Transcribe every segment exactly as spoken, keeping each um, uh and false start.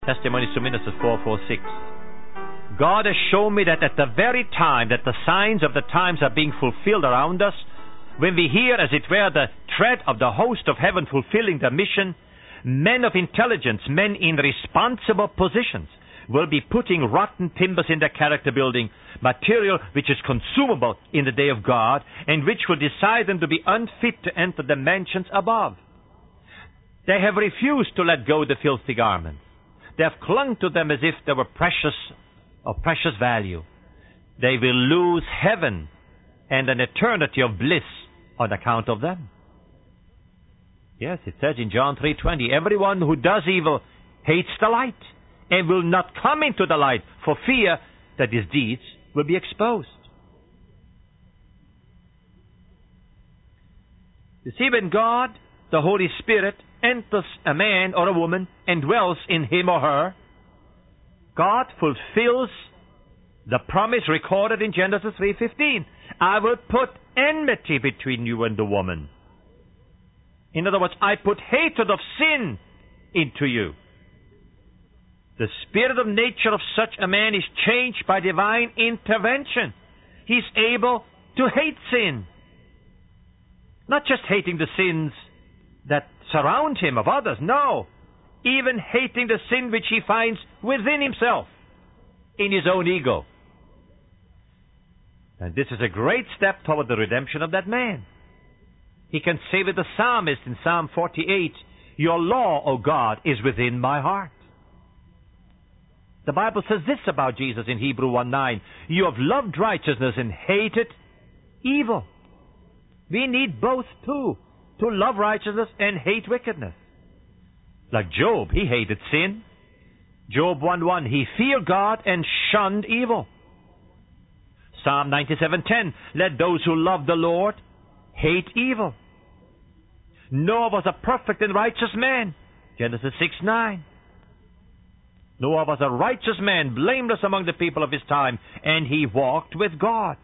Testimonies to Ministers four forty-six. God has shown me that at the very time that the signs of the times are being fulfilled around us, when we hear, as it were, the tread of the host of heaven fulfilling their mission, men of intelligence, men in responsible positions, will be putting rotten timbers in their character building, material which is consumable in the day of God, and which will decide them to be unfit to enter the mansions above. They have refused to let go the filthy garments. They have clung to them as if they were precious, of precious value. They will lose heaven and an eternity of bliss on account of them. Yes, it says in John three twenty, everyone who does evil hates the light and will not come into the light for fear that his deeds will be exposed. You see, when God, the Holy Spirit, enters a man or a woman and dwells in him or her, God fulfills the promise recorded in Genesis three fifteen. I will put enmity between you and the woman. In other words, I put hatred of sin into you. The spirit of nature of such a man is changed by divine intervention. He's able to hate sin. Not just hating the sins that surround him of others, no. Even hating the sin which he finds within himself, in his own ego. And this is a great step toward the redemption of that man. He can say with the psalmist in Psalm forty-eight, your law, O God, is within my heart. The Bible says this about Jesus in Hebrews one nine, you have loved righteousness and hated evil. We need both too, to love righteousness and hate wickedness. Like Job, he hated sin. Job one one, he feared God and shunned evil. Psalm ninety-seven ten, let those who love the Lord hate evil. Noah was a perfect and righteous man. Genesis six nine. Noah was a righteous man, blameless among the people of his time, and he walked with God.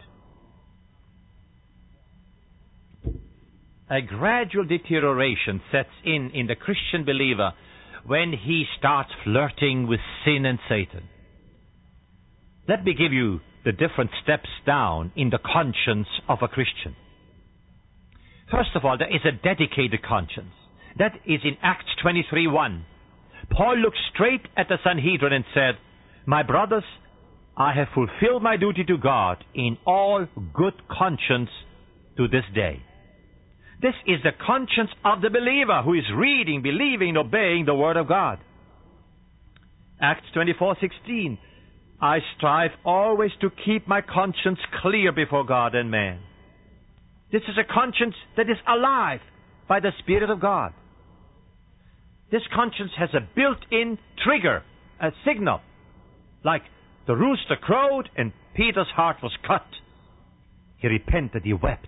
A gradual deterioration sets in in the Christian believer when he starts flirting with sin and Satan. Let me give you the different steps down in the conscience of a Christian. First of all, there is a dedicated conscience. That is in Acts twenty-three one. Paul looked straight at the Sanhedrin and said, my brothers, I have fulfilled my duty to God in all good conscience to this day. This is the conscience of the believer who is reading, believing, obeying the Word of God. Acts twenty-four sixteen. I strive always to keep my conscience clear before God and man. This is a conscience that is alive by the Spirit of God. This conscience has a built-in trigger, a signal. Like the rooster crowed and Peter's heart was cut. He repented, he wept.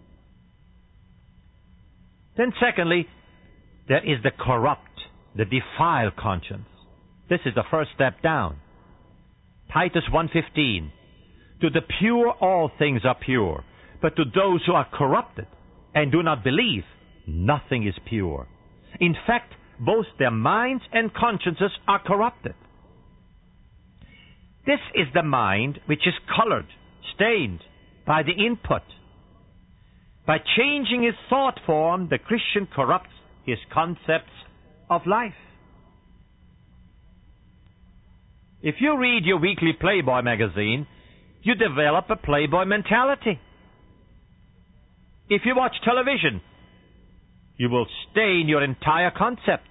Then secondly, there is the corrupt, the defiled conscience. This is the first step down. Titus one fifteen. To the pure all things are pure, but to those who are corrupted and do not believe, nothing is pure. In fact, both their minds and consciences are corrupted. This is the mind which is colored, stained by the input. By changing his thought form, the Christian corrupts his concepts of life. If you read your weekly Playboy magazine, you develop a Playboy mentality. If you watch television, you will stain your entire concepts.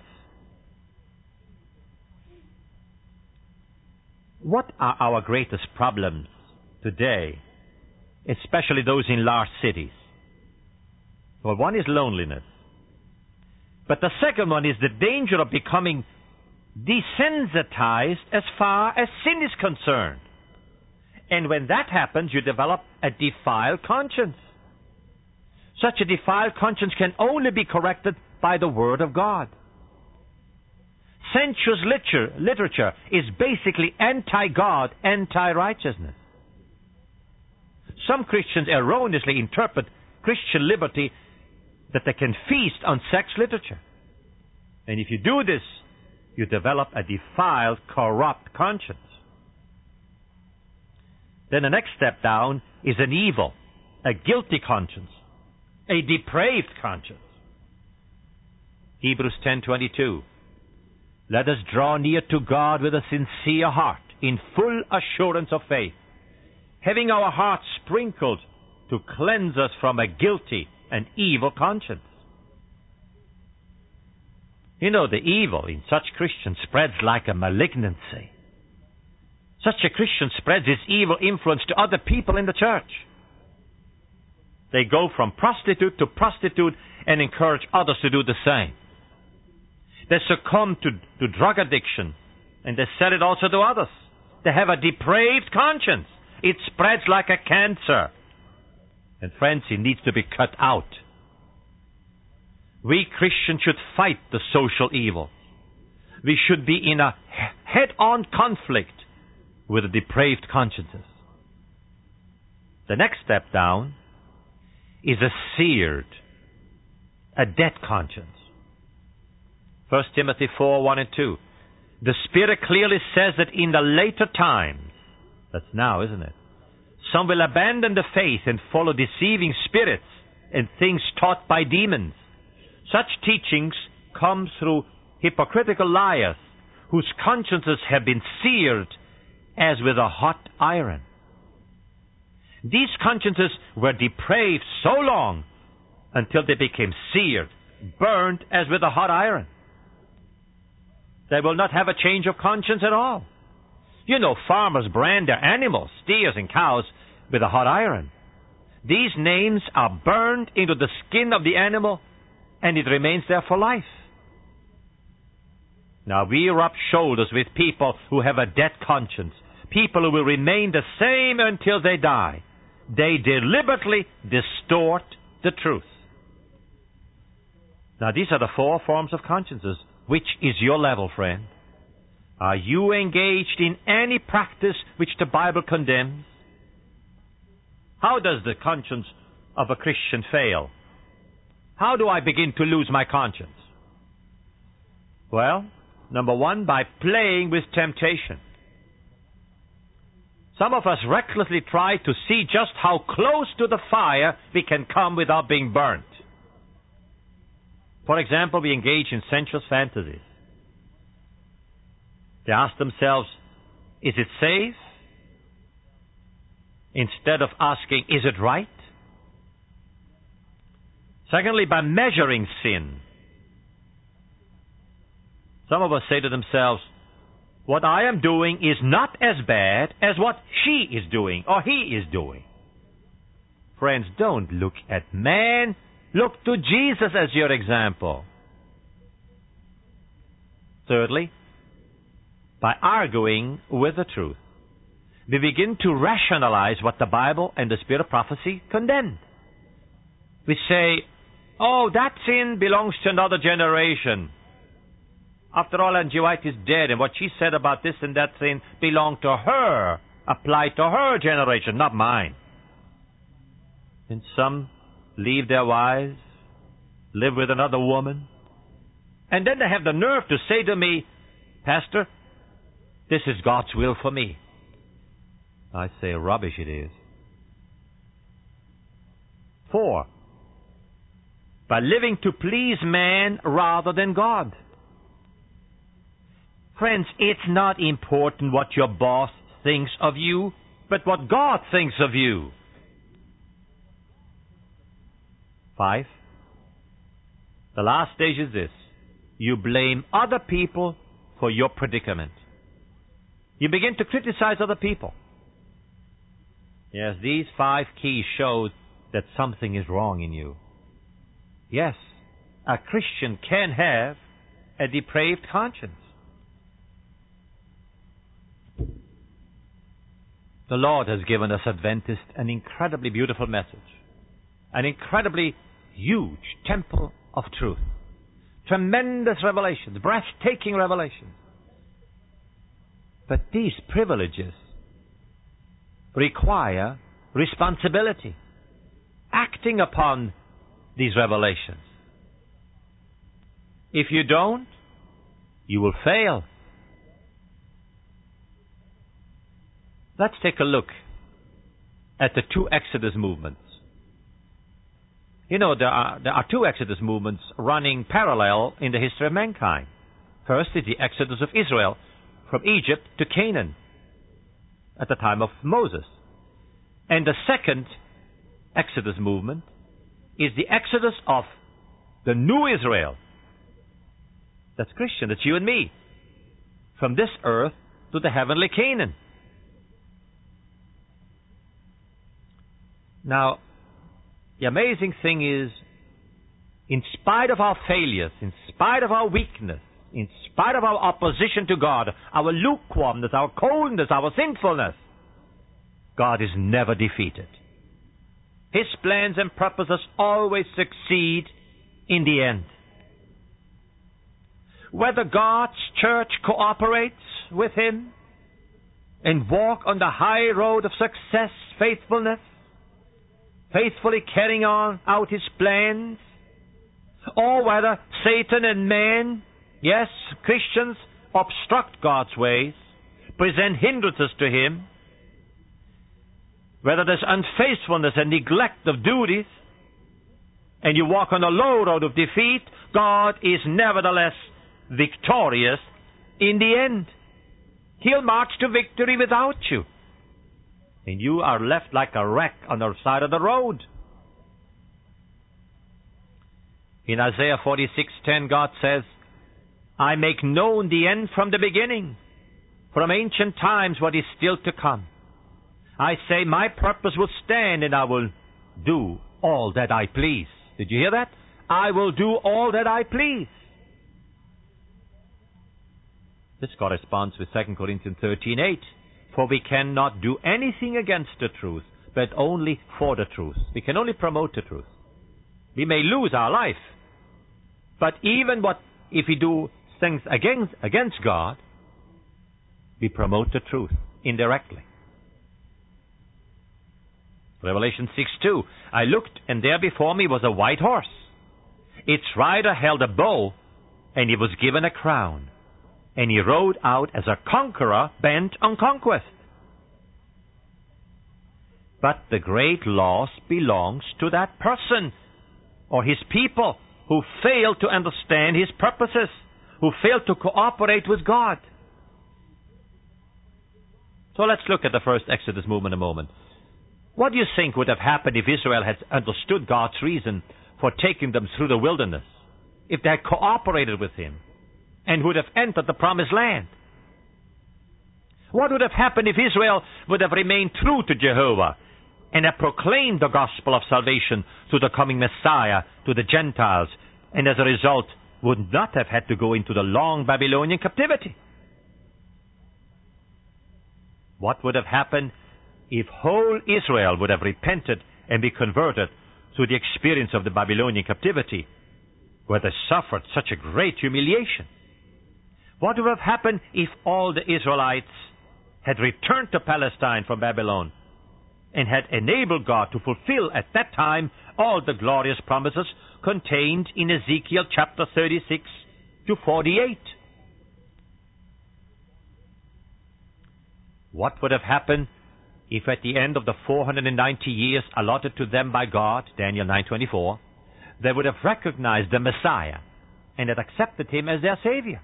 What are our greatest problems today, especially those in large cities? Well, one is loneliness. But the second one is the danger of becoming desensitized as far as sin is concerned. And when that happens, you develop a defiled conscience. Such a defiled conscience can only be corrected by the Word of God. Sensuous literature, literature is basically anti-God, anti-righteousness. Some Christians erroneously interpret Christian liberty that they can feast on sex literature. And if you do this, You develop a defiled, corrupt conscience. Then the next step down is an evil, a guilty conscience, a depraved conscience. Hebrews ten twenty-two. Let us draw near to God with a sincere heart, in full assurance of faith, having our hearts sprinkled to cleanse us from a guilty and evil conscience. You know, the evil in such Christians spreads like a malignancy. Such a Christian spreads his evil influence to other people in the church. They go from prostitute to prostitute and encourage others to do the same. They succumb to, to drug addiction, and they sell it also to others. They have a depraved conscience. It spreads like a cancer. And friends, it needs to be cut out. We Christians should fight the social evil. We should be in a head-on conflict with the depraved consciences. The next step down is a seared, a dead conscience. First Timothy four, one and two. The Spirit clearly says that in the later times, that's now, isn't it? Some will abandon the faith and follow deceiving spirits and things taught by demons. Such teachings come through hypocritical liars whose consciences have been seared as with a hot iron. These consciences were depraved so long until they became seared, burned as with a hot iron. They will not have a change of conscience at all. You know, farmers brand their animals, steers and cows, with a hot iron. These names are burned into the skin of the animal, and it remains there for life. Now, we rub shoulders with people who have a dead conscience, people who will remain the same until they die. They deliberately distort the truth. Now, these are the four forms of consciences. Which is your level, friend? Are you engaged in any practice which the Bible condemns? How does the conscience of a Christian fail? How do I begin to lose my conscience? Well, number one, by playing with temptation. Some of us recklessly try to see just how close to the fire we can come without being burnt. For example, we engage in sensuous fantasies. They ask themselves, is it safe? Instead of asking, is it right? Secondly, by measuring sin. Some of us say to themselves, what I am doing is not as bad as what she is doing or he is doing. Friends, don't look at man. Look to Jesus as your example. Thirdly, by arguing with the truth, we begin to rationalize what the Bible and the spirit of prophecy condemn. We say, oh, that sin belongs to another generation. After all, Ellen G. White is dead, and what she said about this and that sin belonged to her, applied to her generation, not mine. And some leave their wives, live with another woman, and then they have the nerve to say to me, Pastor, this is God's will for me. I say, rubbish it is. Four, by living to please man rather than God. Friends, it's not important what your boss thinks of you, but what God thinks of you. Five, the last stage is this. You blame other people for your predicament. You begin to criticize other people. Yes, these five keys show that something is wrong in you. Yes, a Christian can have a depraved conscience. The Lord has given us Adventists an incredibly beautiful message. An incredibly huge temple of truth. Tremendous revelations, breathtaking revelations. But these privileges require responsibility, acting upon these revelations. If you don't, you will fail. Let's take a look at the two Exodus movements. You know, there are, there are two Exodus movements running parallel in the history of mankind. First is the Exodus of Israel from Egypt to Canaan at the time of Moses. And the second Exodus movement is the Exodus of the new Israel. That's Christian, that's you and me. From this earth to the heavenly Canaan. Now, the amazing thing is, in spite of our failures, in spite of our weakness, in spite of our opposition to God, our lukewarmness, our coldness, our sinfulness, God is never defeated. His plans and purposes always succeed in the end. Whether God's church cooperates with Him and walk on the high road of success, faithfulness, faithfully carrying on out His plans, or whether Satan and man, yes, Christians, obstruct God's ways, present hindrances to Him, whether there's unfaithfulness and neglect of duties, and you walk on a low road of defeat, God is nevertheless victorious in the end. He'll march to victory without you. And you are left like a wreck on the side of the road. In Isaiah forty-six ten, God says, I make known the end from the beginning, from ancient times what is still to come. I say, my purpose will stand, and I will do all that I please. Did you hear that? I will do all that I please. This corresponds with Second Corinthians thirteen eight. For we cannot do anything against the truth, but only for the truth. We can only promote the truth. We may lose our life, but even what if we do things against, against God, we promote the truth indirectly. Revelation six two. I looked, and there before me was a white horse. Its rider held a bow, and he was given a crown. And he rode out as a conqueror bent on conquest. But the great loss belongs to that person or his people who failed to understand His purposes, who failed to cooperate with God. So let's look at the first Exodus movement a moment. What do you think would have happened if Israel had understood God's reason for taking them through the wilderness? If they had cooperated with Him and would have entered the promised land? What would have happened if Israel would have remained true to Jehovah and have proclaimed the gospel of salvation to the coming Messiah, to the Gentiles, and as a result would not have had to go into the long Babylonian captivity? What would have happened if whole Israel would have repented and be converted through the experience of the Babylonian captivity, where they suffered such a great humiliation? What would have happened if all the Israelites had returned to Palestine from Babylon and had enabled God to fulfill at that time all the glorious promises contained in Ezekiel chapter thirty-six to forty-eight? What would have happened if at the end of the four hundred ninety years allotted to them by God, Daniel nine twenty-four, they would have recognized the Messiah and had accepted Him as their Savior?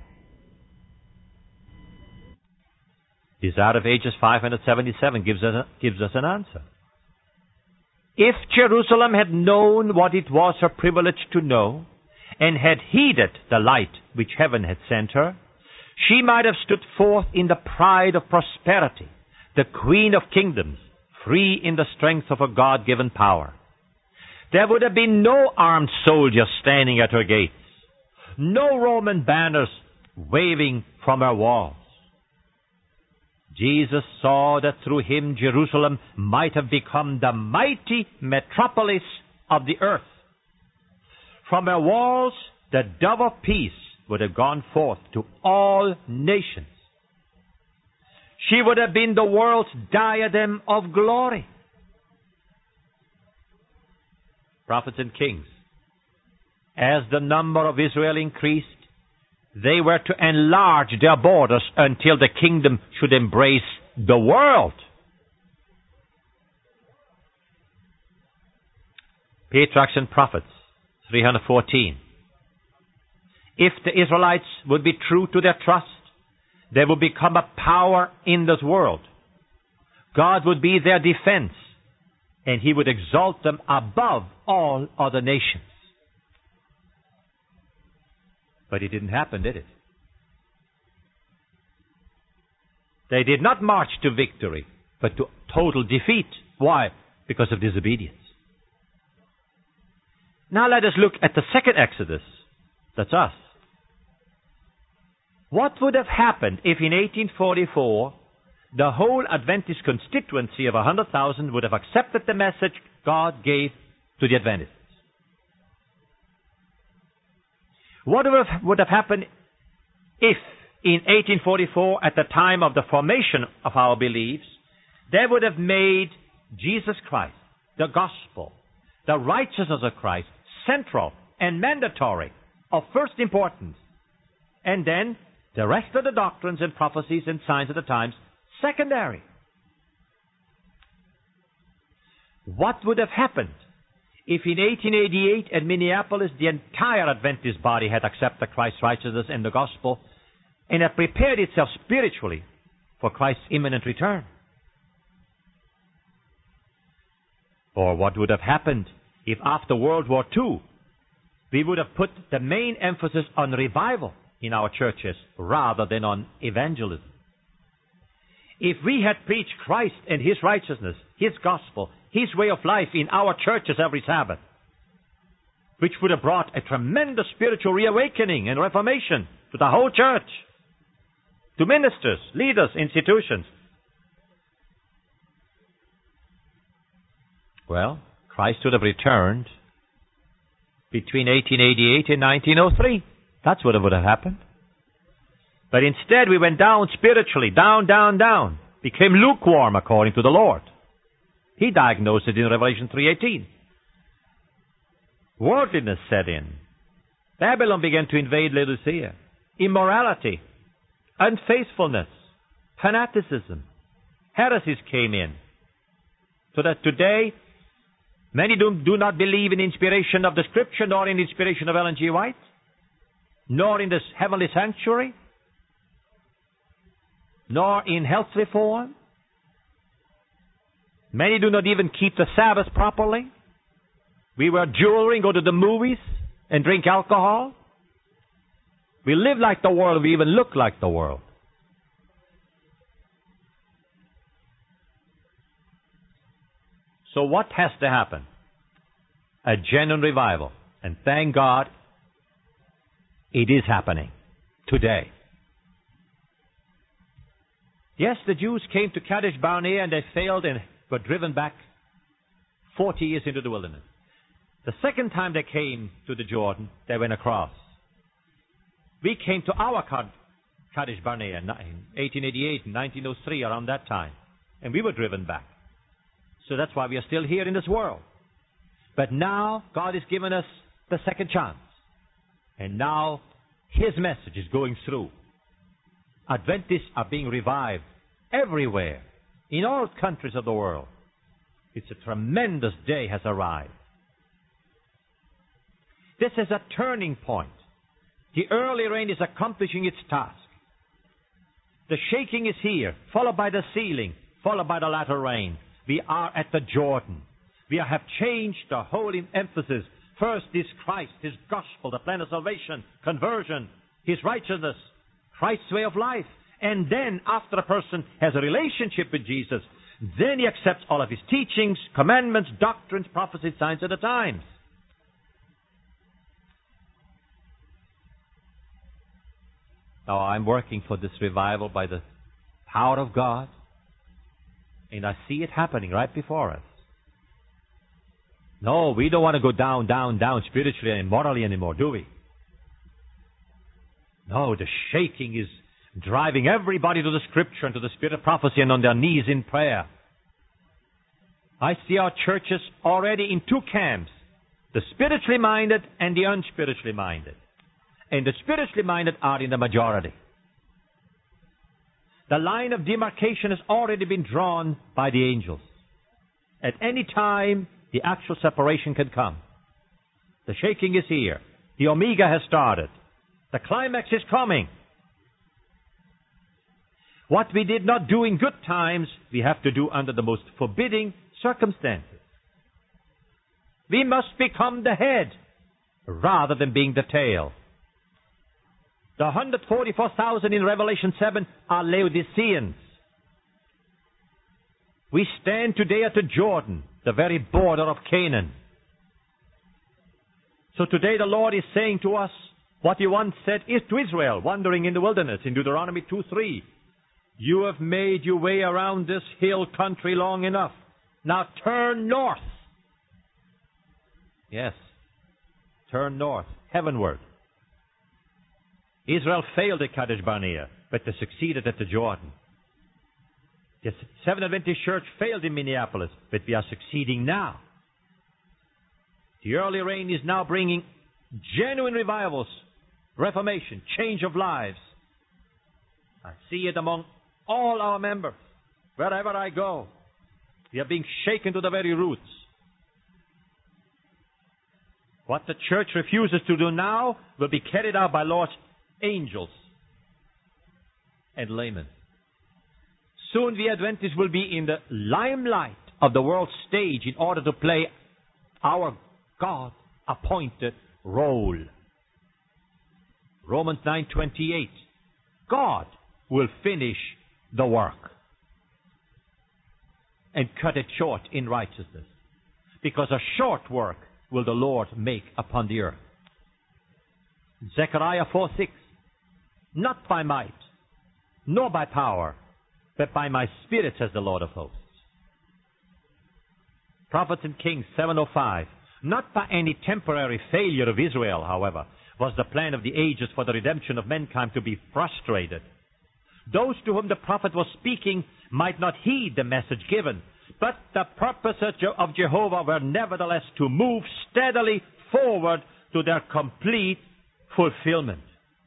Desire of Ages five seventy-seven gives us, gives us an answer. If Jerusalem had known what it was her privilege to know, and had heeded the light which heaven had sent her, she might have stood forth in the pride of prosperity, the Queen of kingdoms, free in the strength of her God-given power. There would have been no armed soldiers standing at her gates, no Roman banners waving from her walls. Jesus saw that through Him Jerusalem might have become the mighty metropolis of the earth. From her walls the dove of peace would have gone forth to all nations. She would have been the world's diadem of glory. Prophets and kings, as the number of Israel increased, They were to enlarge their borders until the kingdom should embrace the world. Patriarchs and Prophets, three fourteen. If the Israelites would be true to their trust, they would become a power in this world. God would be their defense, and He would exalt them above all other nations. But it didn't happen, did it? They did not march to victory, but to total defeat. Why? Because of disobedience. Now let us look at the second Exodus. That's us. What would have happened if in eighteen forty-four the whole Adventist constituency of one hundred thousand would have accepted the message God gave to the Adventists? What would have happened if in eighteen forty-four, at the time of the formation of our beliefs, they would have made Jesus Christ, the gospel, the righteousness of Christ, central and mandatory, of first importance, and then the rest of the doctrines and prophecies and signs of the times secondary? What would have happened if in eighteen eighty-eight at Minneapolis the entire Adventist body had accepted Christ's righteousness and the gospel and had prepared itself spiritually for Christ's imminent return? Or what would have happened if after World War Two we would have put the main emphasis on revival in our churches rather than on evangelism? If we had preached Christ and His righteousness, His gospel, His way of life in our churches every Sabbath, which would have brought a tremendous spiritual reawakening and reformation to the whole church, to ministers, leaders, institutions. Well, Christ would have returned between eighteen eighty-eight and nineteen oh three. That's what would have happened. But instead we went down spiritually, down, down, down. Became lukewarm according to the Lord. He diagnosed it in Revelation three eighteen. Worldliness set in. Babylon began to invade Laodicea. Immorality, unfaithfulness, fanaticism, heresies came in. So that today, many do, do not believe in inspiration of the Scripture, nor in inspiration of Ellen G. White, nor in this heavenly sanctuary, nor in health reform. Many do not even keep the Sabbath properly. We wear jewelry, go to the movies, and drink alcohol. We live like the world. We even look like the world. So what has to happen? A genuine revival. And thank God, it is happening today. Yes, the Jews came to Kadesh Barnea and they failed and were driven back forty years into the wilderness. The second time they came to the Jordan, they went across. We came to our Kadesh Barnea in eighteen eighty-eight and nineteen oh three, around that time, and we were driven back. So that's why we are still here in this world. But now God has given us the second chance. And now His message is going through. Adventists are being revived everywhere, in all countries of the world. It's a tremendous day has arrived. This is a turning point. The early rain is accomplishing its task. The shaking is here, followed by the sealing, followed by the latter rain. We are at the Jordan. We have changed the whole emphasis. First is Christ, His gospel, the plan of salvation, conversion, His righteousness, Christ's way of life. And then, after a person has a relationship with Jesus, then he accepts all of His teachings, commandments, doctrines, prophecies, signs of the times. Now, I'm working for this revival by the power of God, and I see it happening right before us. No, we don't want to go down, down, down spiritually and morally anymore, do we? No, the shaking is driving everybody to the Scripture and to the spirit of prophecy and on their knees in prayer. I see our churches already in two camps, the spiritually minded and the unspiritually minded. and the spiritually minded are in the majority. The line of demarcation has already been drawn by the angels. At any time, the actual separation can come. The shaking is here. The Omega has started. The climax is coming. What we did not do in good times, we have to do under the most forbidding circumstances. We must become the head rather than being the tail. The one hundred forty-four thousand in Revelation seven are Laodiceans. We stand today at the Jordan, the very border of Canaan. So today the Lord is saying to us what He once said is to Israel, wandering in the wilderness in Deuteronomy two three. You have made your way around this hill country long enough. Now turn north. Yes, turn north, heavenward. Israel failed at Kadesh Barnea, but they succeeded at the Jordan. The Seventh Adventist Church failed in Minneapolis, but we are succeeding now. The early rain is now bringing genuine revivals, reformation, change of lives. I see it among all our members. Wherever I go, we are being shaken to the very roots. What the church refuses to do now will be carried out by Lord's angels and laymen. Soon the Adventists will be in the limelight of the world stage in order to play our God-appointed role. Romans nine twenty-eight. God will finish the work and cut it short in righteousness, because a short work will the Lord make upon the earth. Zechariah four six. Not by might, nor by power, but by my Spirit, says the Lord of hosts. Prophets and Kings seven oh five. Not by any temporary failure of Israel, however, was the plan of the ages for the redemption of mankind to be frustrated. Those to whom the prophet was speaking might not heed the message given, but the purposes of Jehovah were nevertheless to move steadily forward to their complete fulfillment.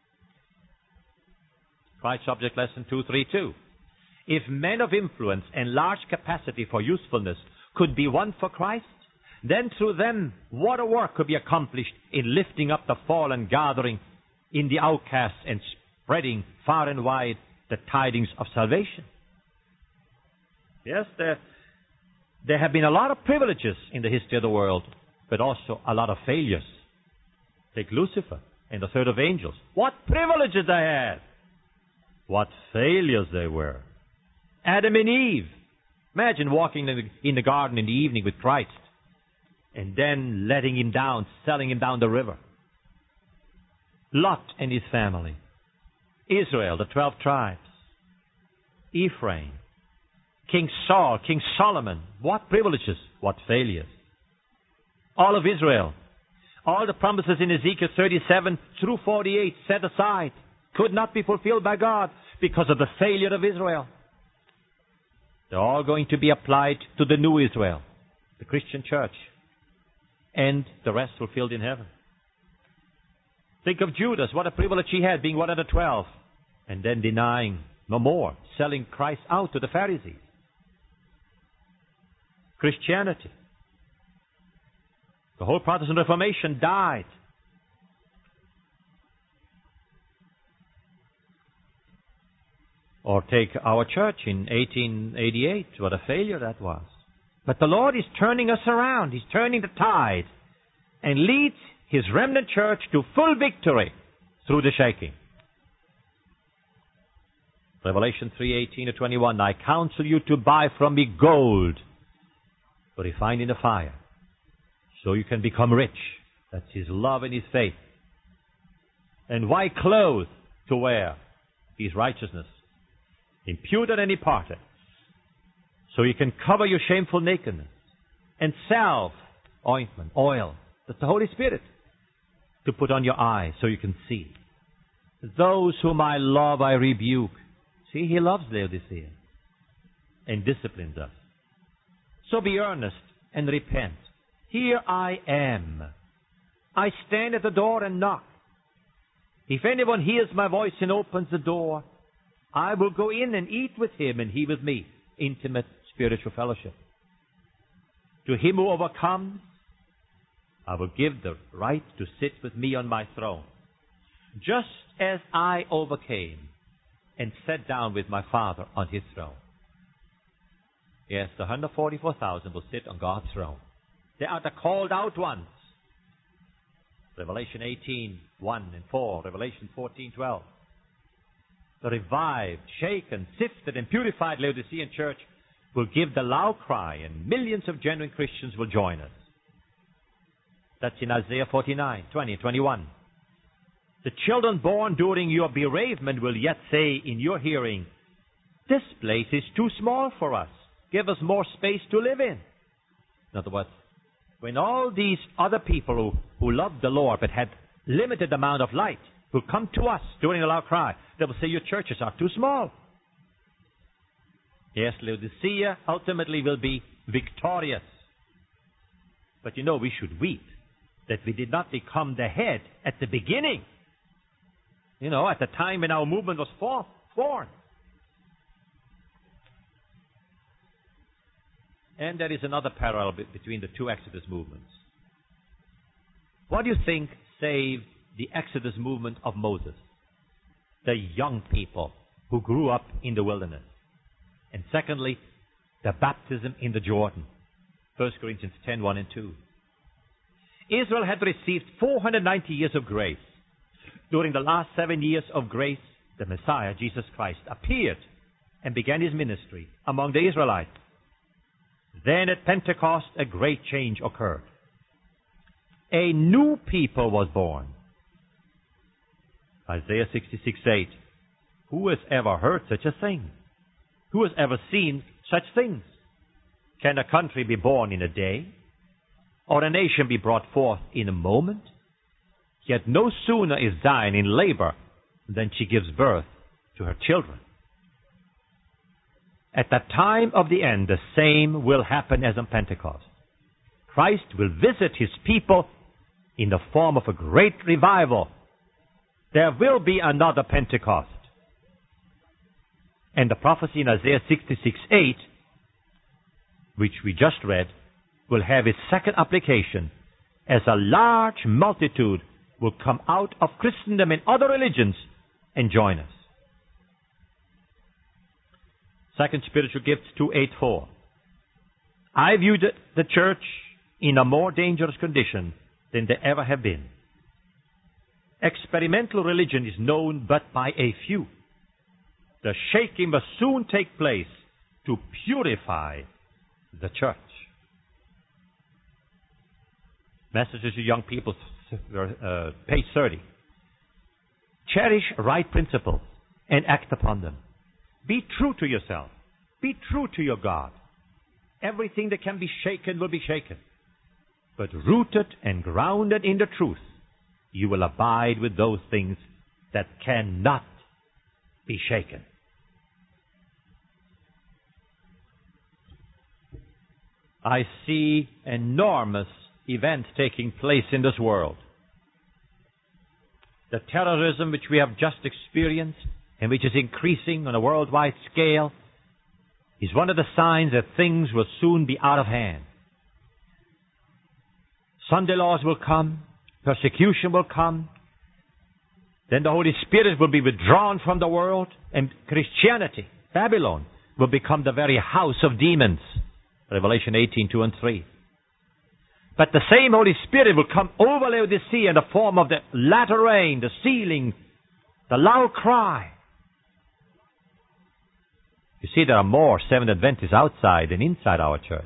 Christ Subject Lesson two thirty-two. If men of influence and large capacity for usefulness could be won for Christ, then through them what a work could be accomplished in lifting up the fallen, gathering in the outcasts, and spreading far and wide the tidings of salvation. Yes, there, there have been a lot of privileges in the history of the world, but also a lot of failures. Take Lucifer and the third of angels. What privileges they had! What failures they were. Adam and Eve. Imagine walking in the, in the garden in the evening with Christ and then letting him down, selling him down the river. Lot and his family. Israel, the twelve tribes. Ephraim. King Saul, King Solomon. What privileges, what failures. All of Israel. All the promises in Ezekiel thirty-seven through forty-eight set aside. Could not be fulfilled by God because of the failure of Israel. They're all going to be applied to the new Israel, the Christian church, and the rest fulfilled in heaven. Think of Judas, what a privilege he had, being one of the twelve, and then denying no more, selling Christ out to the Pharisees. Christianity. The whole Protestant Reformation died. Or take our church in eighteen eighty-eight, what a failure that was. But the Lord is turning us around. He's turning the tide and leads His remnant church to full victory through the shaking. Revelation three eighteen to twenty-one. I counsel you to buy from me gold, refined in the fire, so you can become rich. That's His love and His faith. And white clothes to wear, His righteousness, imputed and imparted, so you can cover your shameful nakedness. And salve, ointment, oil, that's the Holy Spirit, to put on your eyes so you can see. Those whom I love I rebuke. See, He loves Laodicea and disciplines us. So be earnest and repent. Here I am. I stand at the door and knock. If anyone hears my voice and opens the door, I will go in and eat with him and he with me. Intimate spiritual fellowship. To him who overcomes, I will give the right to sit with me on my throne, just as I overcame and sat down with my Father on his throne. Yes, the one hundred forty-four thousand will sit on God's throne. They are the called out ones. Revelation eighteen, one and four, Revelation fourteen, twelve. The revived, shaken, sifted, and purified Laodicean church will give the loud cry, and millions of genuine Christians will join us. That's in Isaiah forty-nine, twenty, twenty-one. The children born during your bereavement will yet say in your hearing, this place is too small for us. Give us more space to live in. In other words, when all these other people who, who loved the Lord but had limited amount of light will come to us during the loud cry, they will say your churches are too small. Yes, Laodicea ultimately will be victorious. But you know, we should weep that we did not become the head at the beginning. You know, at the time when our movement was formed. formed. And there is another parallel between the two Exodus movements. What do you think saved the Exodus movement of Moses? The young people who grew up in the wilderness. And secondly, the baptism in the Jordan. First Corinthians ten, one and two. Israel had received four hundred ninety years of grace. During the last seven years of grace, the Messiah, Jesus Christ, appeared and began his ministry among the Israelites. Then at Pentecost, a great change occurred. A new people was born. Isaiah sixty-six, eight. Who has ever heard such a thing? Who has ever seen such things? Can a country be born in a day? Or a nation be brought forth in a moment? Yet no sooner is Zion in labor than she gives birth to her children. At the time of the end, the same will happen as on Pentecost. Christ will visit his people in the form of a great revival. There will be another Pentecost. And the prophecy in Isaiah sixty-six, eight, which we just read, will have its second application as a large multitude will come out of Christendom and other religions and join us. Second spiritual gifts, two eight four. I view the, the church in a more dangerous condition than they ever have been. Experimental religion is known but by a few. The shaking must soon take place to purify the church. Messages to young people, uh, page thirty. Cherish right principles and act upon them. Be true to yourself. Be true to your God. Everything that can be shaken will be shaken. But rooted and grounded in the truth, you will abide with those things that cannot be shaken. I see enormous events taking place in this world. The terrorism which we have just experienced and which is increasing on a worldwide scale is one of the signs that things will soon be out of hand. Sunday laws will come, persecution will come, then the Holy Spirit will be withdrawn from the world, and Christianity, Babylon, will become the very house of demons. Revelation eighteen, two and three. But the same Holy Spirit will come over Laodicea in the form of the latter rain, the sealing, the loud cry. You see, there are more Seventh Adventists outside than inside our church.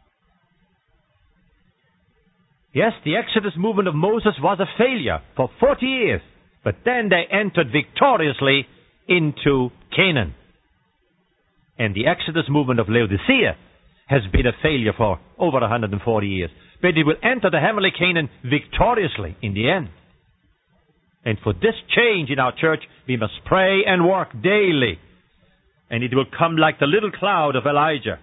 Yes, the Exodus movement of Moses was a failure for forty years, but then they entered victoriously into Canaan. And the Exodus movement of Laodicea has been a failure for over one hundred forty years. But it will enter the heavenly Canaan victoriously in the end. And for this change in our church, we must pray and work daily. And it will come like the little cloud of Elijah.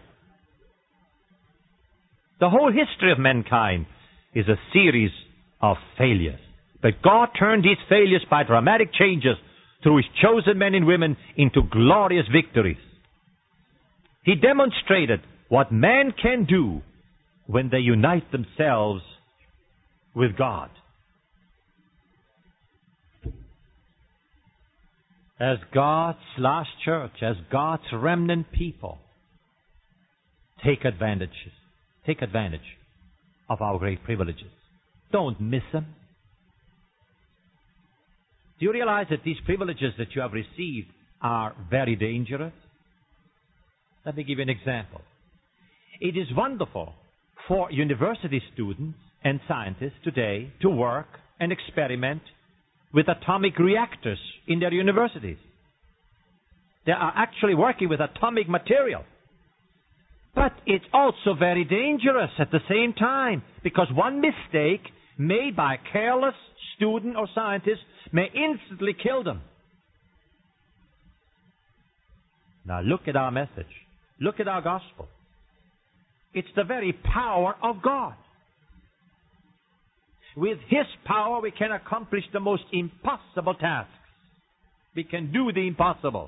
The whole history of mankind is a series of failures. But God turned these failures by dramatic changes through His chosen men and women into glorious victories. He demonstrated what man can do when they unite themselves with God. As God's last church, as God's remnant people, take advantage, take advantage of our great privileges. Don't miss them. Do you realize that these privileges that you have received are very dangerous? Let me give you an example. It is wonderful for university students and scientists today to work and experiment with atomic reactors in their universities. They are actually working with atomic material. But it's also very dangerous at the same time, because one mistake made by a careless student or scientist may instantly kill them. Now look at our message. Look at our gospel. It's the very power of God. With His power, we can accomplish the most impossible tasks. We can do the impossible.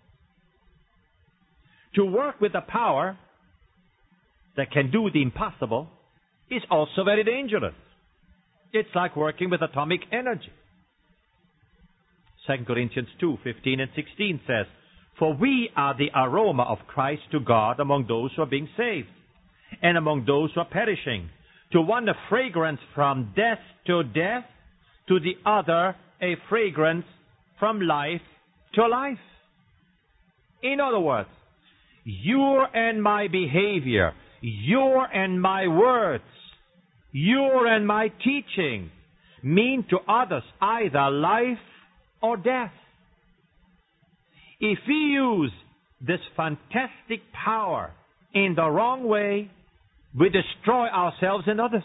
To work with a power that can do the impossible is also very dangerous. It's like working with atomic energy. Second Corinthians two, fifteen and sixteen says, "For we are the aroma of Christ to God among those who are being saved, and among those who are perishing. To one a fragrance from death to death, to the other a fragrance from life to life." In other words, your and my behavior, your and my words, your and my teaching mean to others either life or death. If we use this fantastic power in the wrong way, we destroy ourselves and others.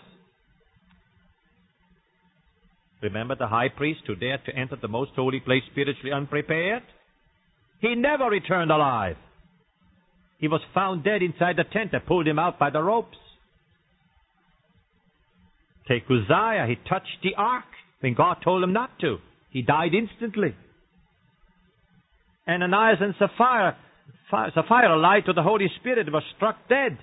Remember the high priest who dared to enter the most holy place spiritually unprepared? He never returned alive. He was found dead inside the tent. They pulled him out by the ropes. Take Uzziah. He touched the ark when God told him not to. He died instantly. Ananias and Sapphira, Sapphira lied to the Holy Spirit, was struck dead.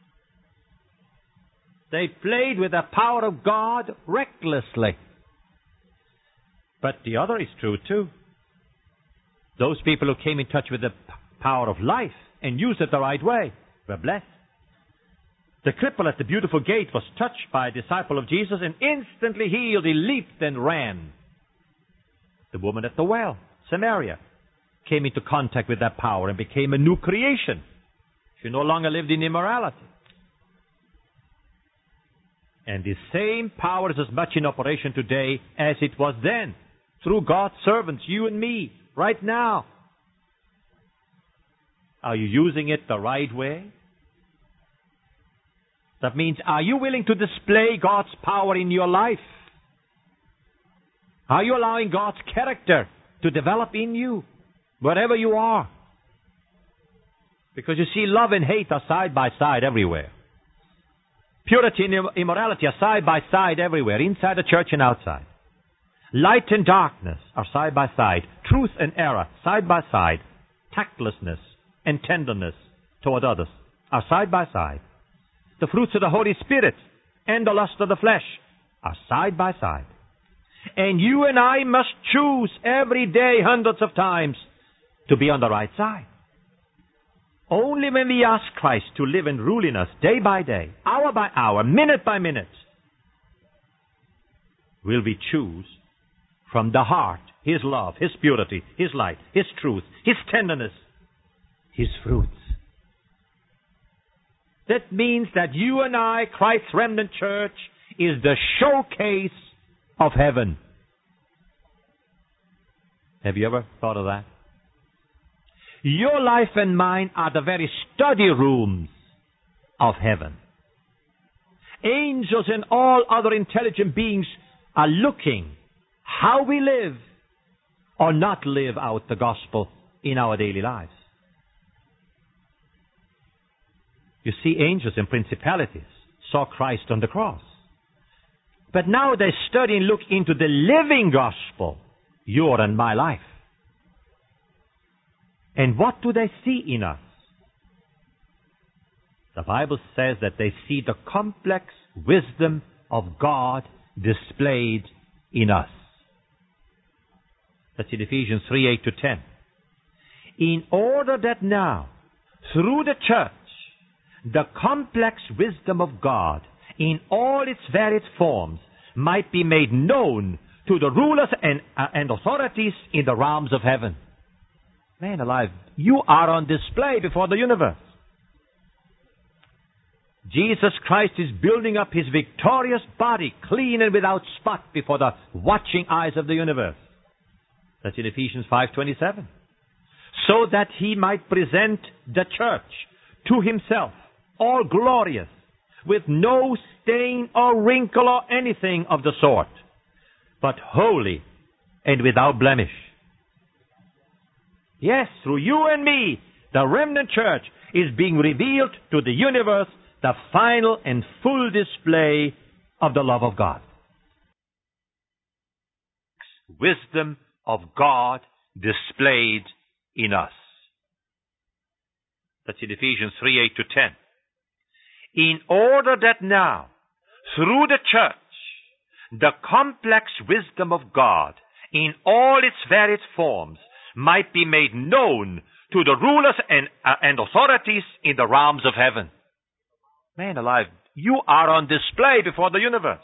They played with the power of God recklessly. But the other is true too. Those people who came in touch with the power of life and used it the right way were blessed. The cripple at the beautiful gate was touched by a disciple of Jesus and instantly healed. He leaped and ran. The woman at the well, Samaria, came into contact with that power and became a new creation. She no longer lived in immorality. And the same power is as much in operation today as it was then, through God's servants, you and me, right now. Are you using it the right way? That means, are you willing to display God's power in your life? Are you allowing God's character to develop in you, wherever you are? Because you see, love and hate are side by side everywhere. Purity and immorality are side by side everywhere, inside the church and outside. Light and darkness are side by side. Truth and error, side by side. Tactlessness and tenderness toward others are side by side. The fruits of the Holy Spirit and the lust of the flesh are side by side. And you and I must choose every day, hundreds of times, to be on the right side. Only when we ask Christ to live and rule in us day by day, hour by hour, minute by minute, will we choose from the heart His love, His purity, His light, His truth, His tenderness, His fruits. That means that you and I, Christ's remnant church, is the showcase of heaven. Have you ever thought of that? Your life and mine are the very study rooms of heaven. Angels and all other intelligent beings are looking how we live or not live out the gospel in our daily lives. You see, angels and principalities saw Christ on the cross. But now they study and look into the living gospel, your and my life. And what do they see in us? The Bible says that they see the complex wisdom of God displayed in us. That's in Ephesians three, eight to ten. In order that now, through the church, the complex wisdom of God in all its varied forms might be made known to the rulers and, uh, and authorities in the realms of heaven. Man alive, you are on display before the universe. Jesus Christ is building up his victorious body, clean and without spot, before the watching eyes of the universe. That's in Ephesians five twenty-seven. So that he might present the church to himself, all glorious, with no stain or wrinkle or anything of the sort, but holy and without blemish. Yes, through you and me, the remnant church is being revealed to the universe, the final and full display of the love of God. Wisdom of God displayed in us. That's in Ephesians three, eight to ten. In order that now, through the church, the complex wisdom of God in all its varied forms might be made known to the rulers and, uh, and authorities in the realms of heaven. Man alive, you are on display before the universe.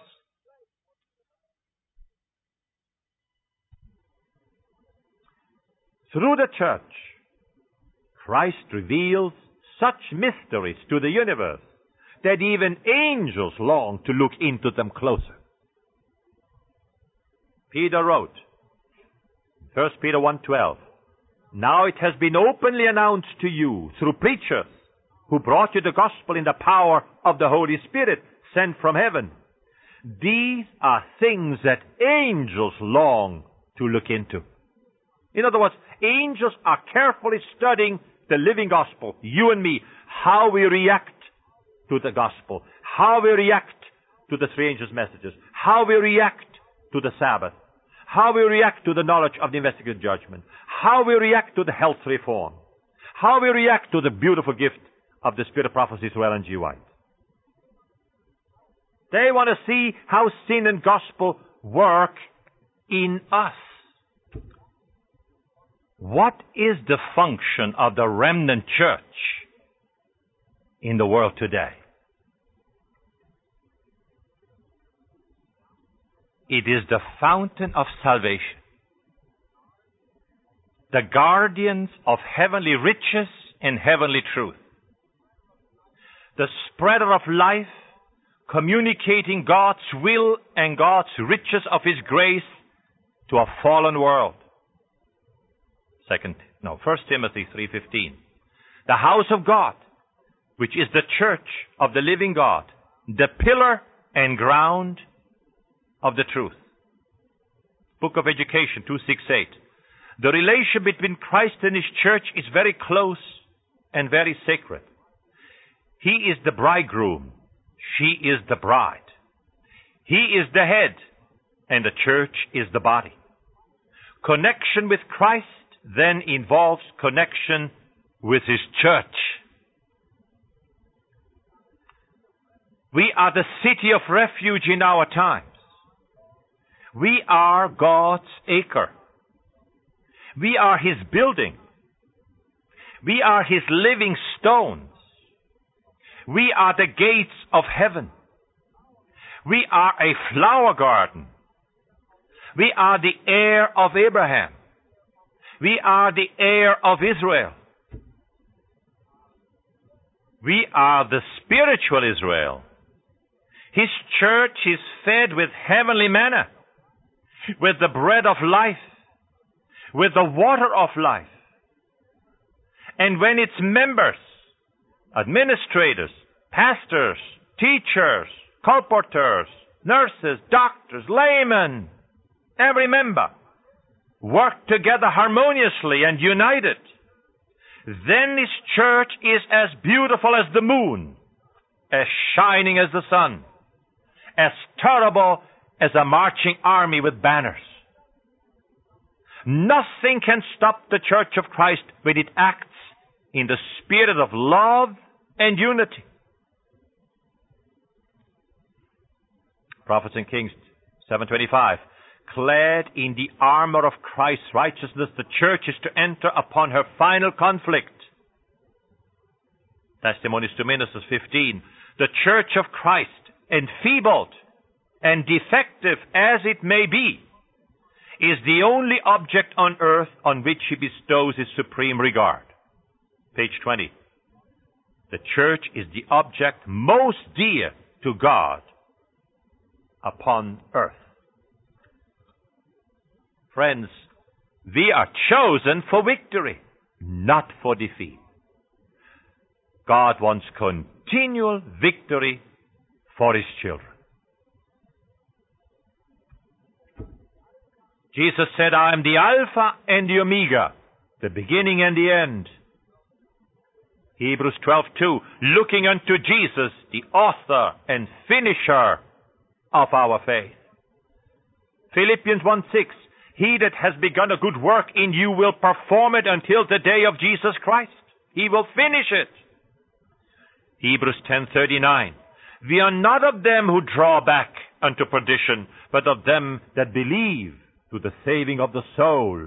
Through the church, Christ reveals such mysteries to the universe that even angels long to look into them closer. Peter wrote, First Peter one twelve, now it has been openly announced to you through preachers who brought you the gospel in the power of the Holy Spirit sent from heaven. These are things that angels long to look into. In other words, angels are carefully studying the living gospel, you and me, how we react to the gospel, how we react to the three angels' messages, how we react to the Sabbath, how we react to the knowledge of the investigative judgment, how we react to the health reform, how we react to the beautiful gift of the spirit of prophecy through Ellen G. White. They want to see how sin and gospel work in us. What is the function of the remnant church in the world today? It is the fountain of salvation, the guardians of heavenly riches and heavenly truth, the spreader of life, communicating God's will and God's riches of His grace to a fallen world. Second, no, First Timothy three fifteen. The house of God, which is the church of the living God, the pillar and ground of the truth. Book of Education two sixty-eight. The relation between Christ and His church is very close and very sacred. He is the bridegroom. She is the bride. He is the head, and the church is the body. Connection with Christ then involves connection with His church. We are the city of refuge in our times. We are God's acre. We are His building. We are His living stones. We are the gates of heaven. We are a flower garden. We are the heir of Abraham. We are the heir of Israel. We are the spiritual Israel. His church is fed with heavenly manna, with the bread of life, with the water of life. And when its members, administrators, pastors, teachers, colporteurs, nurses, doctors, laymen, every member, work together harmoniously and united, then His church is as beautiful as the moon, as shining as the sun, as terrible as a marching army with banners. Nothing can stop the Church of Christ when it acts in the spirit of love and unity. Prophets and Kings seven twenty-five. Clad in the armor of Christ's righteousness, the church is to enter upon her final conflict. Testimonies to Ministers fifteen. The church of Christ, enfeebled and defective as it may be, is the only object on earth on which he bestows his supreme regard. Page twenty. The church is the object most dear to God upon earth. Friends, we are chosen for victory, not for defeat. God wants continual victory for his children. Jesus said, I am the Alpha and the Omega, the beginning and the end. Hebrews twelve two, looking unto Jesus, the author and finisher of our faith. Philippians one six, he that has begun a good work in you will perform it until the day of Jesus Christ. He will finish it. Hebrews ten thirty-nine, we are not of them who draw back unto perdition, but of them that believe to the saving of the soul.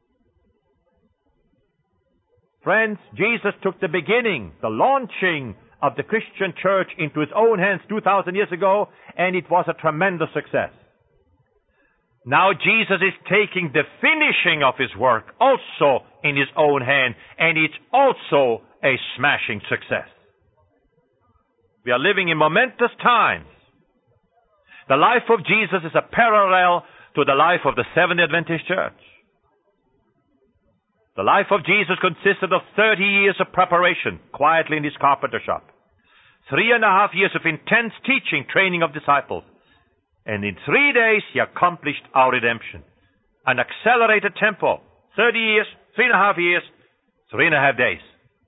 Friends, Jesus took the beginning, the launching of the Christian church into his own hands two thousand years ago, and it was a tremendous success. Now Jesus is taking the finishing of his work also in his own hand, and it's also a smashing success. We are living in momentous times. The life of Jesus is a parallel to the life of the Seventh-day Adventist Church. The life of Jesus consisted of thirty years of preparation, quietly in his carpenter shop. Three and a half years of intense teaching, training of disciples. And in three days, he accomplished our redemption. An accelerated tempo. thirty years, three and a half years, three and a half days.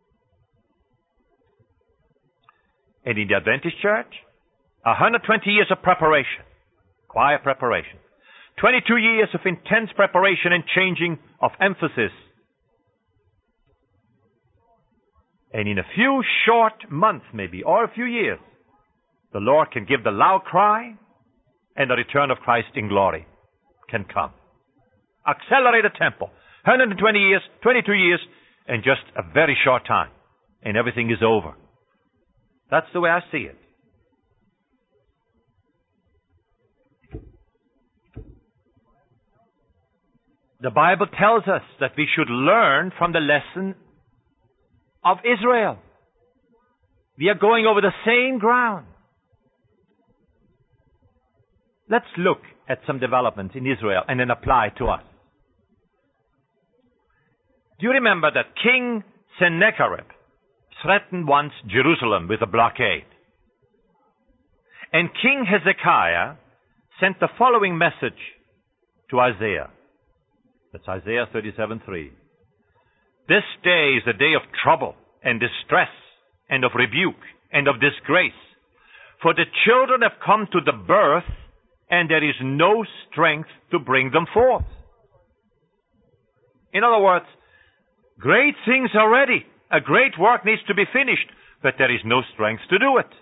And in the Adventist Church, one hundred twenty years of preparation. Quiet preparation. twenty-two years of intense preparation and changing of emphasis. And in a few short months, maybe, or a few years, the Lord can give the loud cry, and the return of Christ in glory can come. Accelerated tempo. one hundred twenty years, twenty-two years, and just a very short time. And everything is over. That's the way I see it. The Bible tells us that we should learn from the lesson of Israel. We are going over the same ground. Let's look at some developments in Israel and then apply it to us. Do you remember that King Sennacherib threatened once Jerusalem with a blockade? And King Hezekiah sent the following message to Isaiah. That's Isaiah thirty-seven three. This day is a day of trouble and distress and of rebuke and of disgrace. For the children have come to the birth, and there is no strength to bring them forth. In other words, great things are ready. A great work needs to be finished, but there is no strength to do it.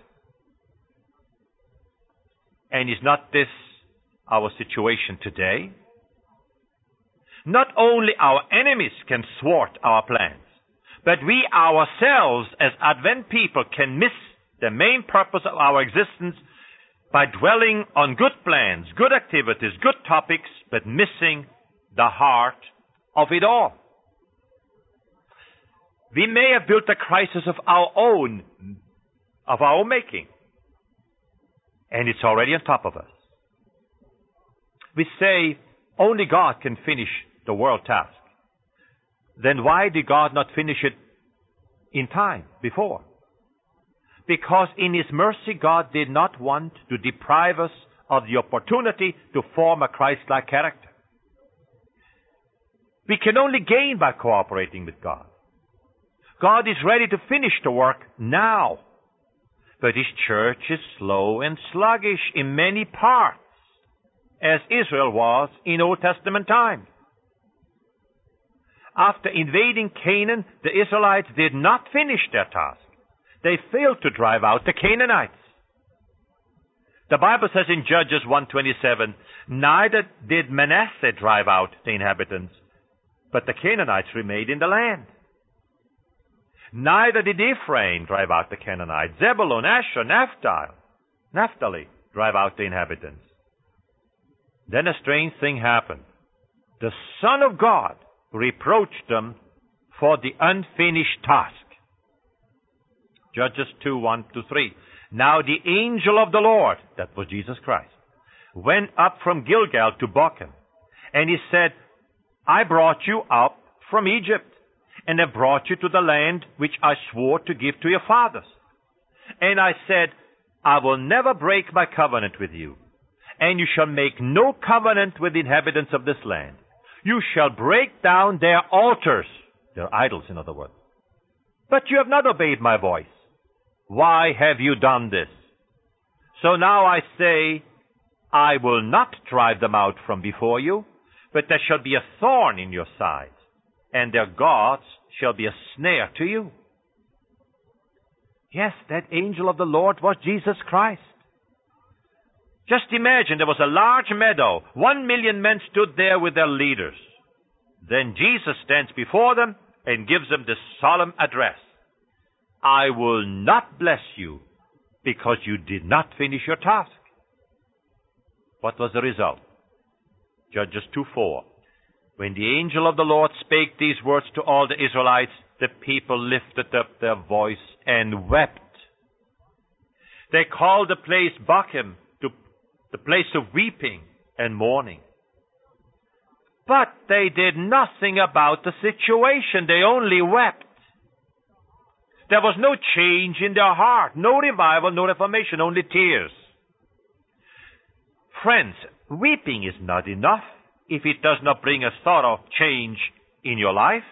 And is not this our situation today? Not only our enemies can thwart our plans, but we ourselves as Advent people can miss the main purpose of our existence by dwelling on good plans, good activities, good topics, but missing the heart of it all. We may have built a crisis of our own, of our own making, and it's already on top of us. We say only God can finish the world task. Then why did God not finish it in time, before? Because in His mercy, God did not want to deprive us of the opportunity to form a Christ-like character. We can only gain by cooperating with God. God is ready to finish the work now. But His church is slow and sluggish in many parts. as Israel was in Old Testament times. After invading Canaan, the Israelites did not finish their task. They failed to drive out the Canaanites. The Bible says in Judges one twenty-seven, neither did Manasseh drive out the inhabitants, but the Canaanites remained in the land. Neither did Ephraim drive out the Canaanites. Zebulun, Asher, Naphtali, Naphtali drive out the inhabitants. Then a strange thing happened. The Son of God reproached them for the unfinished task. Judges two, one to three. Now the angel of the Lord, that was Jesus Christ, went up from Gilgal to Bochim, and he said, I brought you up from Egypt, and I brought you to the land which I swore to give to your fathers. And I said, I will never break my covenant with you, and you shall make no covenant with the inhabitants of this land. You shall break down their altars, their idols in other words. But you have not obeyed my voice. Why have you done this? So now I say, I will not drive them out from before you, but there shall be a thorn in your side, and their gods shall be a snare to you. Yes, that angel of the Lord was Jesus Christ. Just imagine there was a large meadow. One million men stood there with their leaders. Then Jesus stands before them and gives them this solemn address. I will not bless you because you did not finish your task. What was the result? Judges two four. When the angel of the Lord spake these words to all the Israelites, the people lifted up their voice and wept. They called the place Bochim, to the place of weeping and mourning. But they did nothing about the situation. They only wept. There was no change in their heart, no revival, no reformation, only tears. Friends, weeping is not enough if it does not bring a thorough change in your life.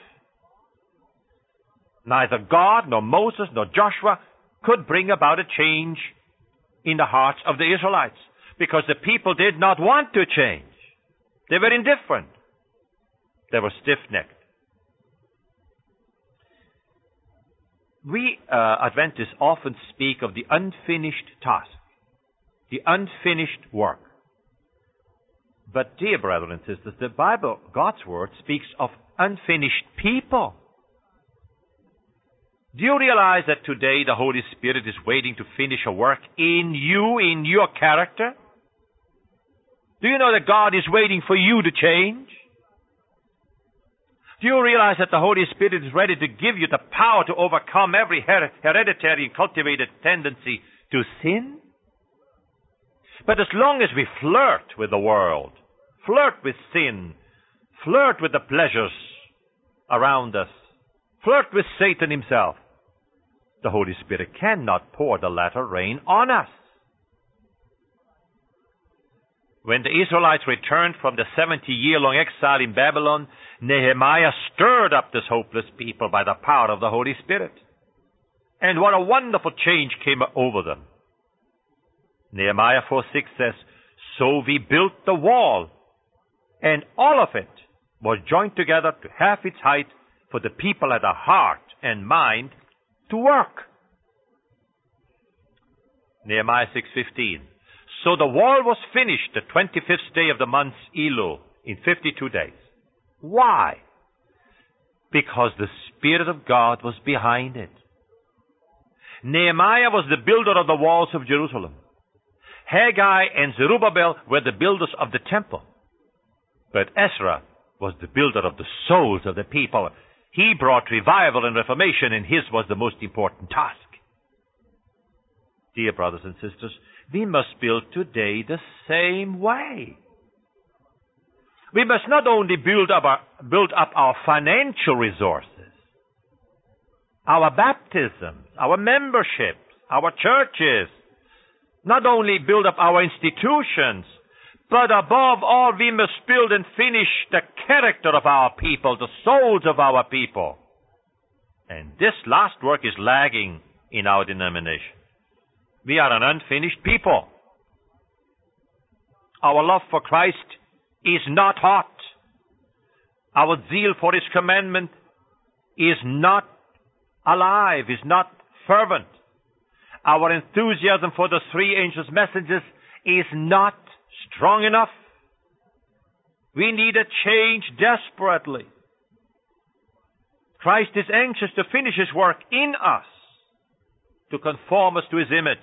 Neither God, nor Moses, nor Joshua could bring about a change in the hearts of the Israelites because the people did not want to change. They were indifferent. They were stiff-necked. We uh, Adventists often speak of the unfinished task, the unfinished work. But dear brethren and sisters, the Bible, God's Word, speaks of unfinished people. Do you realize that today the Holy Spirit is waiting to finish a work in you, in your character? Do you know that God is waiting for you to change? Do you realize that the Holy Spirit is ready to give you the power to overcome every her- hereditary and cultivated tendency to sin? But as long as we flirt with the world, flirt with sin, flirt with the pleasures around us, flirt with Satan himself, the Holy Spirit cannot pour the latter rain on us. When the Israelites returned from the seventy-year-long exile in Babylon, Nehemiah stirred up this hopeless people by the power of the Holy Spirit. And what a wonderful change came over them. Nehemiah four six says, So we built the wall, and all of it was joined together to half its height, for the people had a heart and mind to work. Nehemiah six fifteen. So the wall was finished the twenty-fifth day of the month Elul in fifty-two days. Why? Because the Spirit of God was behind it. Nehemiah was the builder of the walls of Jerusalem. Haggai and Zerubbabel were the builders of the temple. But Ezra was the builder of the souls of the people. He brought revival and reformation, and his was the most important task. Dear brothers and sisters, we must build today the same way. We must not only build up our, build up our financial resources, our baptisms, our memberships, our churches, not only build up our institutions, but above all, we must build and finish the character of our people, the souls of our people. And this last work is lagging in our denomination. We are an unfinished people. our love for Christ is not hot. Our zeal for His commandment is not alive, is not fervent. Our enthusiasm for the three angels' messages is not strong enough. We need a change desperately. Christ is anxious to finish His work in us, to conform us to His image.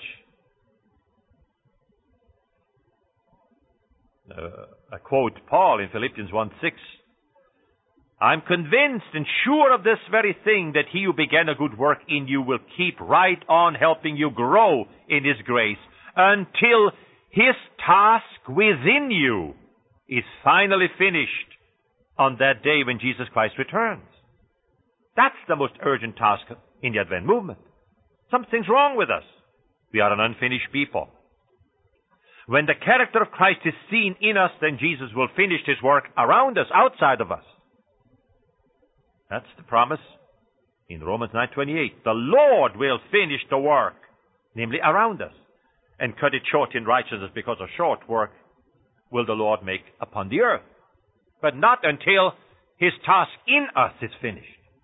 Uh, I quote Paul in Philippians one six. I'm convinced and sure of this very thing, that He who began a good work in you will keep right on helping you grow in His grace until His task within you is finally finished on that day when Jesus Christ returns. That's the most urgent task in the Advent movement. Something's wrong with us. We are an unfinished people. When the character of Christ is seen in us, then Jesus will finish His work around us, outside of us. That's the promise in Romans nine twenty-eight. The Lord will finish the work, namely around us, and cut it short in righteousness, because a short work will the Lord make upon the earth. But not until His task in us is finished.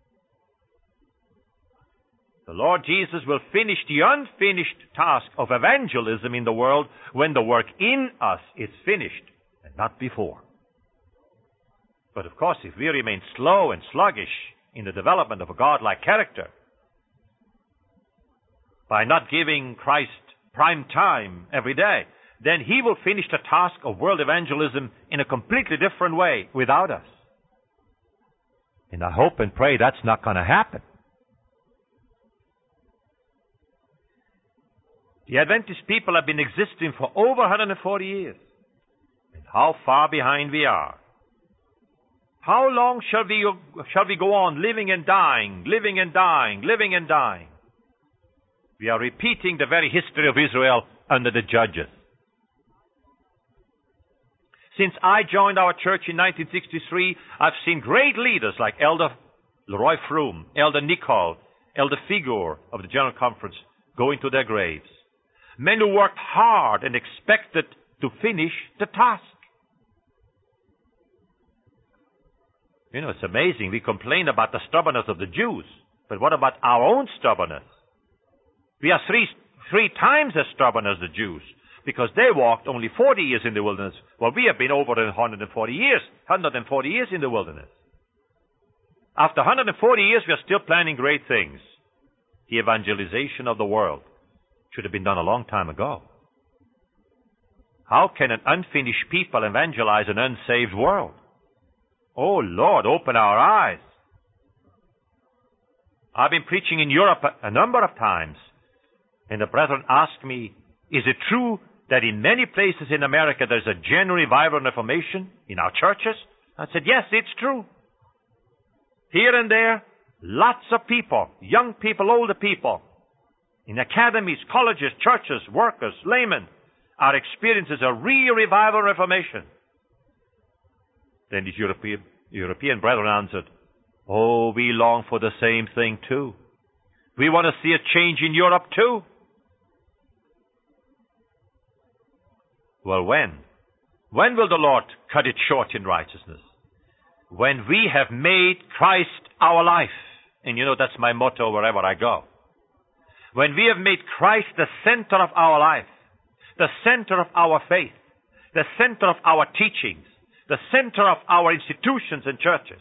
The Lord Jesus will finish the unfinished task of evangelism in the world when the work in us is finished, and not before. But of course, if we remain slow and sluggish in the development of a godlike character, by not giving Christ prime time every day, then He will finish the task of world evangelism in a completely different way without us. And I hope and pray that's not going to happen. The Adventist people have been existing for over one hundred forty years. And how far behind we are. How long shall we, shall we go on living and dying, living and dying, living and dying? We are repeating the very history of Israel under the judges. Since I joined our church in nineteen sixty-three, I've seen great leaders like Elder Leroy Froome, Elder Nicol, Elder Figur of the General Conference going to their graves. Men who worked hard and expected to finish the task. You know, it's amazing. We complain about the stubbornness of the Jews, but what about our own stubbornness? We are three, three times as stubborn as the Jews, because they walked only forty years in the wilderness, while we have been over one hundred forty years, one hundred forty years in the wilderness. After one hundred forty years, we are still planning great things. The evangelization of the world should have been done a long time ago. How can an unfinished people evangelize an unsaved world? Oh, Lord, open our eyes. I've been preaching in Europe a, a number of times, and the brethren asked me, is it true that in many places in America there's a genuine revival and reformation in our churches? I said, yes, it's true. Here and there, lots of people, young people, older people, in academies, colleges, churches, workers, laymen, are experiencing a real revival and reformation. Then these European, European brethren answered, oh, we long for the same thing too. We want to see a change in Europe too. Well, when? When will the Lord cut it short in righteousness? When we have made Christ our life. And you know, that's my motto wherever I go. When we have made Christ the center of our life, the center of our faith, the center of our teachings, the center of our institutions and churches.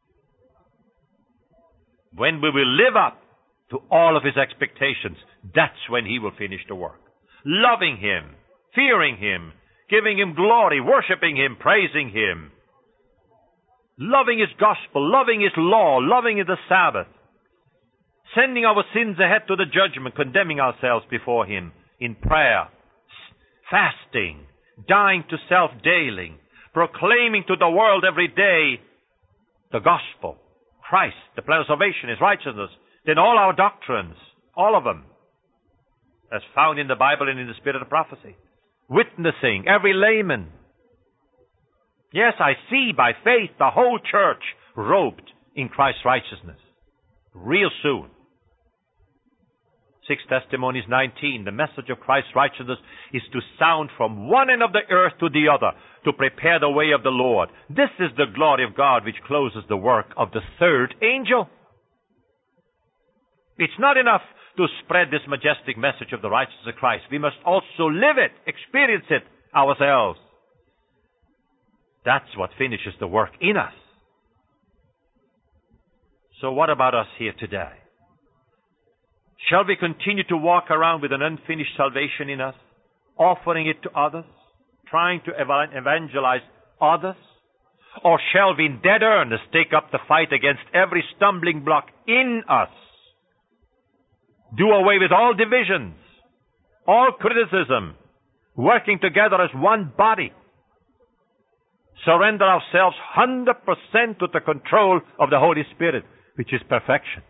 When we will live up to all of His expectations, that's when He will finish the work. Loving Him, fearing Him, giving Him glory, worshiping Him, praising Him. Loving His gospel, loving His law, loving the Sabbath. Sending our sins ahead to the judgment, condemning ourselves before Him in prayer, fasting, dying to self daily, proclaiming to the world every day the gospel, Christ, the plan of salvation, His righteousness, then all our doctrines, all of them, as found in the Bible and in the spirit of prophecy. Witnessing, every layman. Yes, I see by faith the whole church robed in Christ's righteousness. Real soon. six Testimonies nineteen, the message of Christ's righteousness is to sound from one end of the earth to the other, to prepare the way of the Lord. This is the glory of God which closes the work of the third angel. It's not enough to spread this majestic message of the righteousness of Christ. We must also live it, experience it ourselves. That's what finishes the work in us. So what about us here today? Shall we continue to walk around with an unfinished salvation in us, offering it to others, trying to evangelize others? Or shall we in dead earnest take up the fight against every stumbling block in us? Do away with all divisions, all criticism, working together as one body. Surrender ourselves one hundred percent to the control of the Holy Spirit, which is perfection.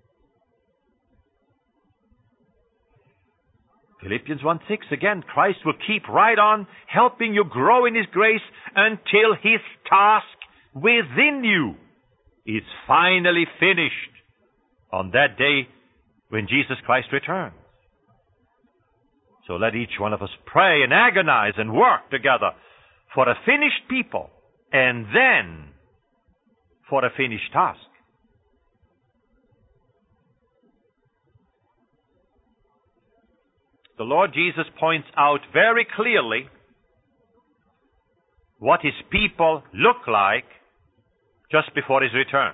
Philippians one six, again, Christ will keep right on helping you grow in His grace until His task within you is finally finished on that day when Jesus Christ returns. So let each one of us pray and agonize and work together for a finished people and then for a finished task. The Lord Jesus points out very clearly what His people look like just before His return.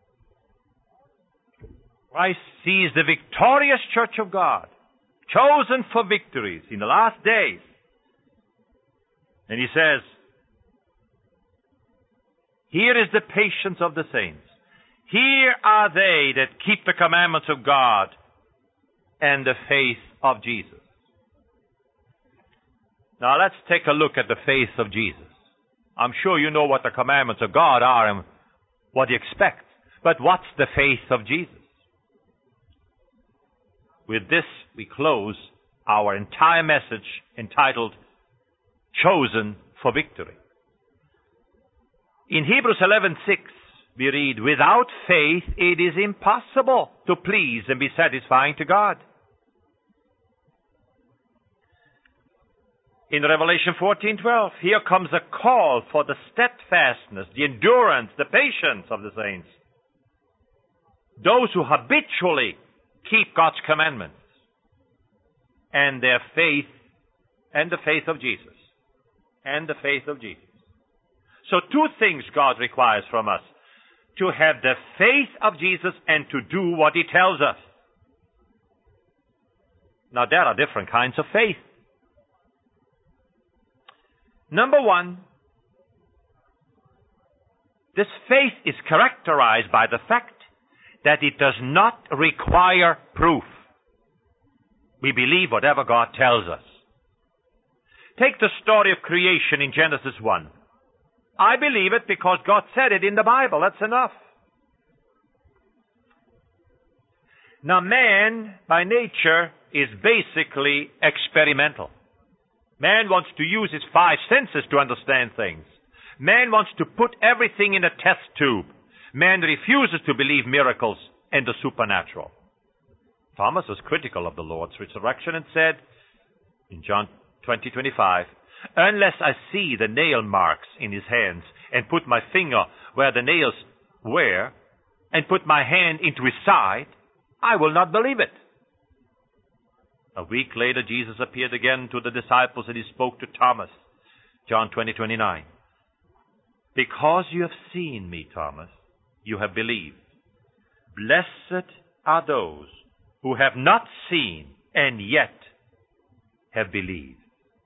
Christ sees the victorious church of God, chosen for victories in the last days. And He says, here is the patience of the saints. Here are they that keep the commandments of God and the faith of Jesus. Now let's take a look at the faith of Jesus. I'm sure you know what the commandments of God are and what He expects. But what's the faith of Jesus? With this, we close our entire message entitled, Chosen for Victory. In Hebrews eleven six, we read, without faith it is impossible to please and be satisfying to God. In Revelation fourteen twelve, here comes a call for the steadfastness, the endurance, the patience of the saints. Those who habitually keep God's commandments and their faith and the faith of Jesus. And the faith of Jesus. So two things God requires from us. To have the faith of Jesus and to do what He tells us. Now there are different kinds of faith. Number one, this faith is characterized by the fact that it does not require proof. We believe whatever God tells us. Take the story of creation in Genesis one. I believe it because God said it in the Bible. That's enough. Now man, by nature, is basically experimental. Man wants to use his five senses to understand things. Man wants to put everything in a test tube. Man refuses to believe miracles and the supernatural. Thomas was critical of the Lord's resurrection and said, in John twenty twenty-five, unless I see the nail marks in His hands and put my finger where the nails were and put my hand into His side, I will not believe it. A week later, Jesus appeared again to the disciples and He spoke to Thomas. John twenty twenty-nine. Because you have seen me, Thomas, you have believed. Blessed are those who have not seen and yet have believed.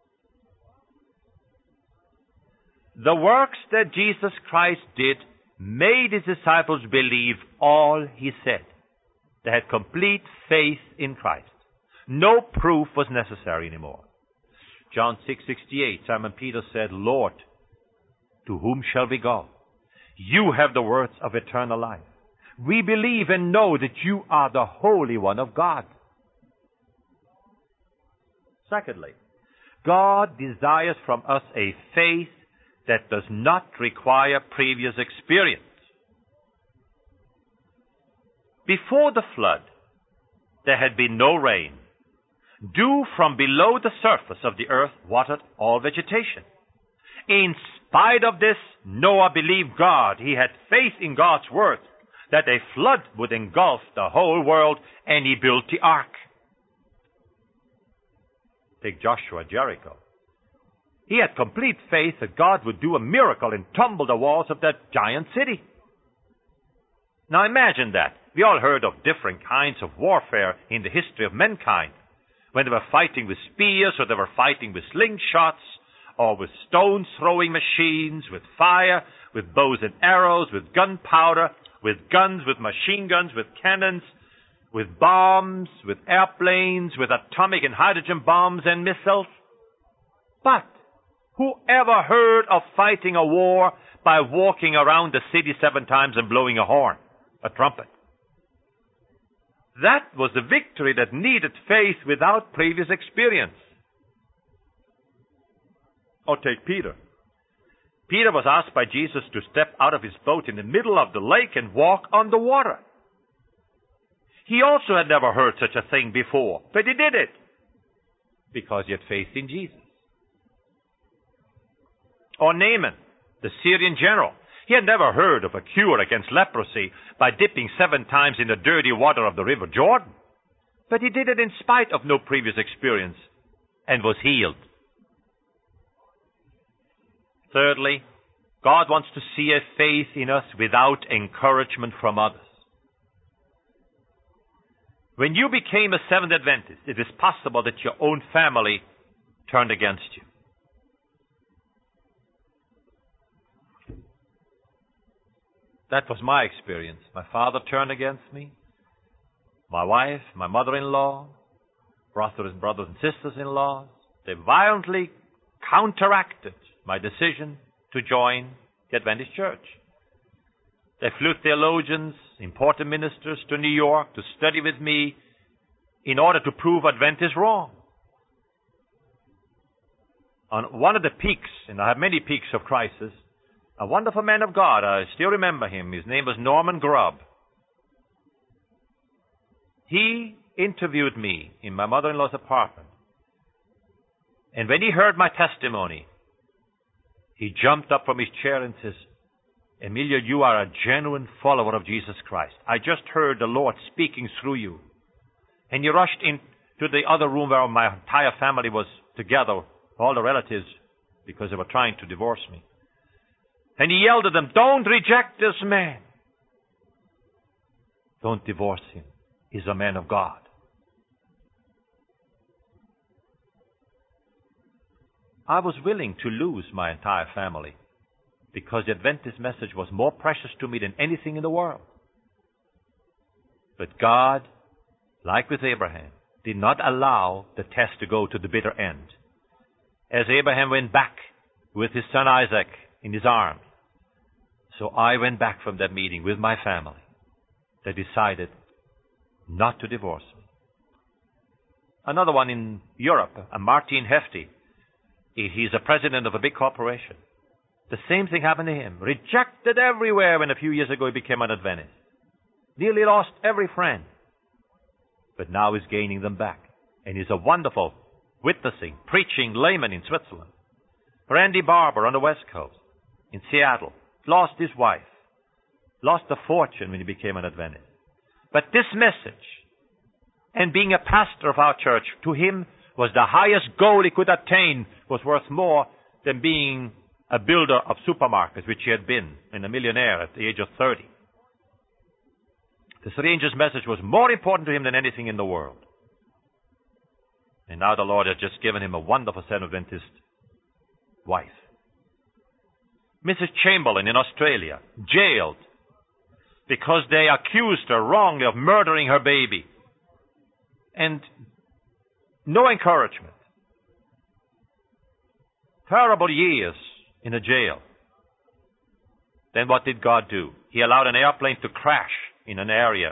The works that Jesus Christ did made His disciples believe all He said. They had complete faith in Christ. No proof was necessary anymore. John six sixty-eight, Simon Peter said, Lord, to whom shall we go? You have the words of eternal life. We believe and know that you are the Holy One of God. Secondly, God desires from us a faith that does not require previous experience. Before the flood, there had been no rain. Dew from below the surface of the earth watered all vegetation. In spite of this, Noah believed God. He had faith in God's word that a flood would engulf the whole world, and he built the ark. Take Joshua at Jericho. He had complete faith that God would do a miracle and tumble the walls of that giant city. Now imagine that. We all heard of different kinds of warfare in the history of mankind. When they were fighting with spears, or they were fighting with slingshots, or with stone-throwing machines, with fire, with bows and arrows, with gunpowder, with guns, with machine guns, with cannons, with bombs, with airplanes, with atomic and hydrogen bombs and missiles. But who ever heard of fighting a war by walking around the city seven times and blowing a horn, a trumpet? That was the victory that needed faith without previous experience. Or take Peter. Peter was asked by Jesus to step out of his boat in the middle of the lake and walk on the water. He also had never heard such a thing before, but he did it because he had faith in Jesus. Or Naaman, the Syrian general. He had never heard of a cure against leprosy by dipping seven times in the dirty water of the river Jordan, but he did it in spite of no previous experience and was healed. Thirdly, God wants to see a faith in us without encouragement from others. When you became a Seventh Adventist, it is possible that your own family turned against you. That was my experience. My father turned against me. My wife, my mother-in-law, brothers and brothers and sisters-in-law, they violently counteracted my decision to join the Adventist Church. They flew theologians, important ministers to New York to study with me in order to prove Adventists wrong. On one of the peaks, and I have many peaks of crisis, a wonderful man of God, I still remember him. His name was Norman Grubb. He interviewed me in my mother-in-law's apartment. And when he heard my testimony, he jumped up from his chair and says, "Emilio, you are a genuine follower of Jesus Christ. I just heard the Lord speaking through you." And he rushed into the other room where my entire family was together, all the relatives, because they were trying to divorce me. And he yelled at them, "Don't reject this man. Don't divorce him. He's a man of God." I was willing to lose my entire family because the Adventist message was more precious to me than anything in the world. But God, like with Abraham, did not allow the test to go to the bitter end. As Abraham went back with his son Isaac in his arms, so I went back from that meeting with my family. They decided not to divorce me. Another one in Europe, a Martin Hefty. He's a president of a big corporation. The same thing happened to him. Rejected everywhere when a few years ago he became an Adventist. Nearly lost every friend. But now he's gaining them back. And he's a wonderful witnessing, preaching layman in Switzerland. Randy Barber on the West Coast, in Seattle, lost his wife. Lost a fortune when he became an Adventist. But this message, and being a pastor of our church, to him was the highest goal he could attain, was worth more than being a builder of supermarkets, which he had been, and a millionaire at the age of thirty. The stranger's message was more important to him than anything in the world. And now the Lord has just given him a wonderful Seventh Adventist wife. Missus Chamberlain in Australia, jailed because they accused her wrongly of murdering her baby. And no encouragement. Terrible years in a jail. Then what did God do? He allowed an airplane to crash in an area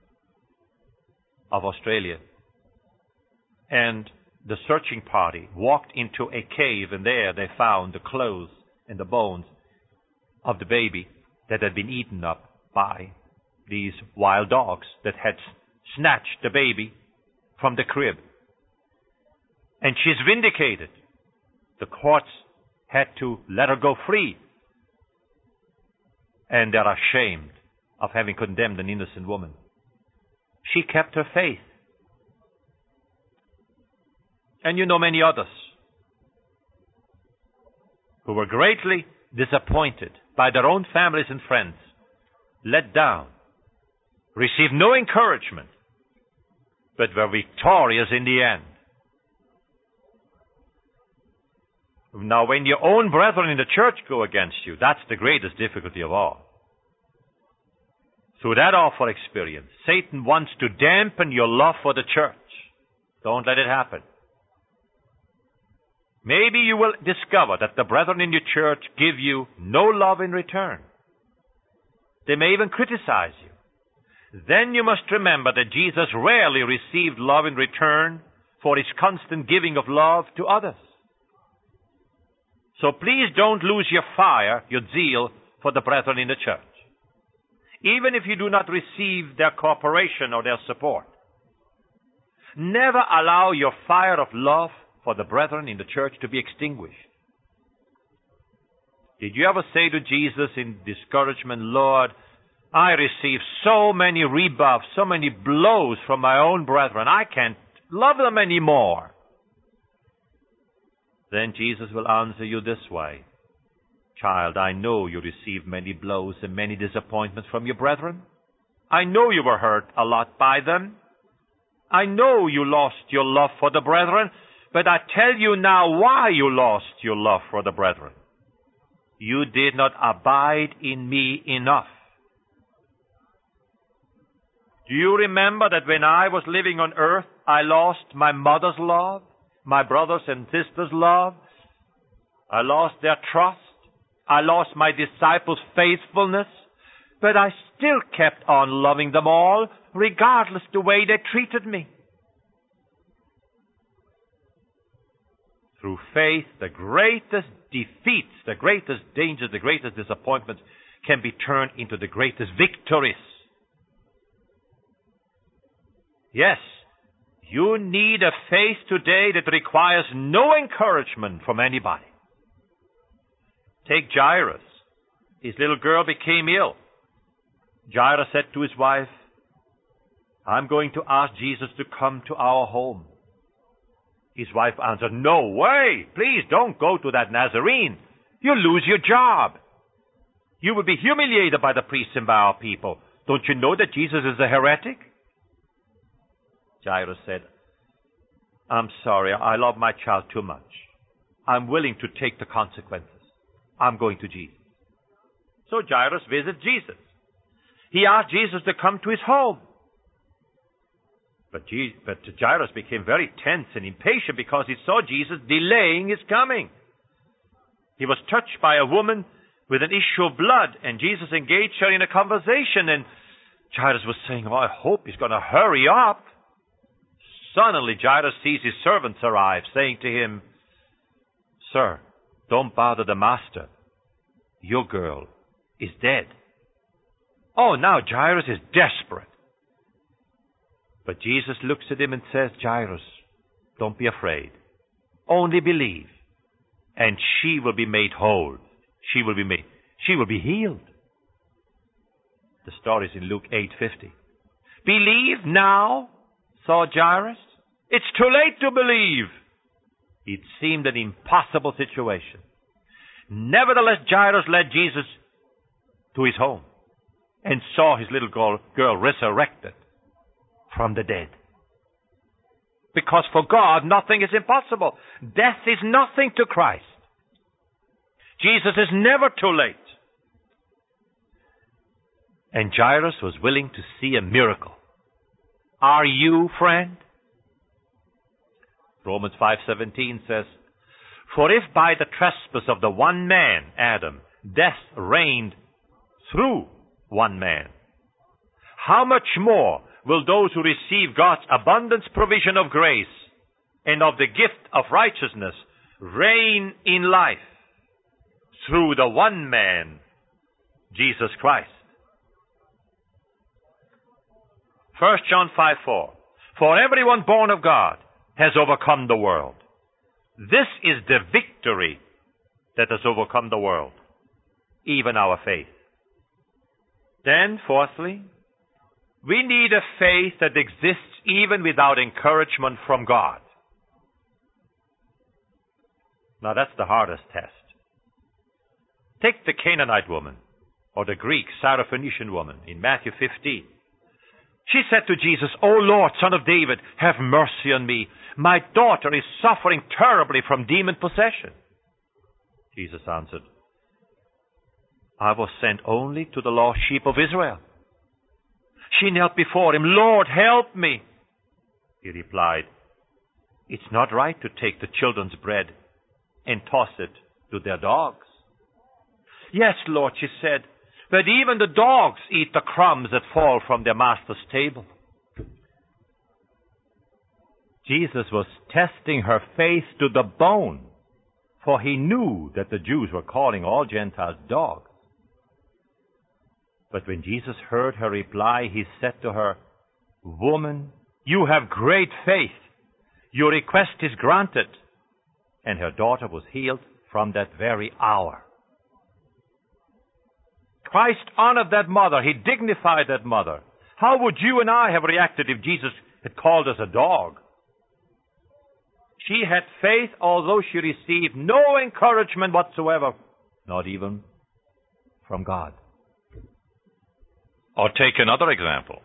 of Australia. And the searching party walked into a cave, and there they found the clothes and the bones of the baby that had been eaten up by these wild dogs that had snatched the baby from the crib. And she's vindicated. The courts had to let her go free. And they're ashamed of having condemned an innocent woman. She kept her faith. And you know many others who were greatly disappointed by their own families and friends, let down, received no encouragement, but were victorious in the end. Now, when your own brethren in the church go against you, that's the greatest difficulty of all. Through that awful experience, Satan wants to dampen your love for the church. Don't let it happen. Maybe you will discover that the brethren in your church give you no love in return. They may even criticize you. Then you must remember that Jesus rarely received love in return for his constant giving of love to others. So please don't lose your fire, your zeal for the brethren in the church, even if you do not receive their cooperation or their support. Never allow your fire of love for the brethren in the church to be extinguished. Did you ever say to Jesus in discouragement, Lord, I receive so many rebuffs, so many blows from my own brethren, I can't love them anymore? Then Jesus will answer you this way. Child, I know you received many blows and many disappointments from your brethren. I know you were hurt a lot by them. I know you lost your love for the brethren, but I tell you now why you lost your love for the brethren. You did not abide in me enough. Do you remember that when I was living on earth, I lost my mother's love, my brothers and sisters' love? I lost their trust. I lost my disciples' faithfulness. But I still kept on loving them all, regardless the way they treated me. Through faith, the greatest defeats, the greatest dangers, the greatest disappointments can be turned into the greatest victories. Yes, you need a faith today that requires no encouragement from anybody. Take Jairus. His little girl became ill. Jairus said to his wife, I'm going to ask Jesus to come to our home. His wife answered, No way! Please don't go to that Nazarene. You'll lose your job. You will be humiliated by the priests and by our people. Don't you know that Jesus is a heretic? Jairus said, I'm sorry, I love my child too much. I'm willing to take the consequences. I'm going to Jesus. So Jairus visits Jesus. He asked Jesus to come to his home. But, Je- but Jairus became very tense and impatient because he saw Jesus delaying his coming. He was touched by a woman with an issue of blood, and Jesus engaged her in a conversation, and Jairus was saying, oh, I hope he's going to hurry up. Suddenly, Jairus sees his servants arrive, saying to him, Sir, don't bother the master. Your girl is dead. Oh, now Jairus is desperate. But Jesus looks at him and says, Jairus, don't be afraid. Only believe, and she will be made whole. She will be made, she will be healed. The story is in Luke eight fifty. Believe now, thought Jairus. It's too late to believe. It seemed an impossible situation. Nevertheless, Jairus led Jesus to his home and saw his little girl, girl resurrected from the dead. Because for God, nothing is impossible. Death is nothing to Christ. Jesus is never too late. And Jairus was willing to see a miracle. Are you, friend? Romans five seventeen says, For if by the trespass of the one man, Adam, death reigned through one man, how much more will those who receive God's abundant provision of grace and of the gift of righteousness reign in life through the one man, Jesus Christ? First John five four. For everyone born of God has overcome the world. This is the victory that has overcome the world, even our faith. Then, fourthly, we need a faith that exists even without encouragement from God. Now that's the hardest test. Take the Canaanite woman, or the Greek Syrophoenician woman in Matthew fifteen. She said to Jesus, "O Lord, Son of David, have mercy on me. My daughter is suffering terribly from demon possession." Jesus answered, "I was sent only to the lost sheep of Israel." She knelt before him. "Lord, help me." He replied, "It's not right to take the children's bread and toss it to their dogs." "Yes, Lord," she said, "but even the dogs eat the crumbs that fall from their master's table." Jesus was testing her faith to the bone, for he knew that the Jews were calling all Gentiles dogs. But when Jesus heard her reply, he said to her, "Woman, you have great faith. Your request is granted." And her daughter was healed from that very hour. Christ honored that mother. He dignified that mother. How would you and I have reacted if Jesus had called us a dog? She had faith, although she received no encouragement whatsoever, not even from God. Or take another example.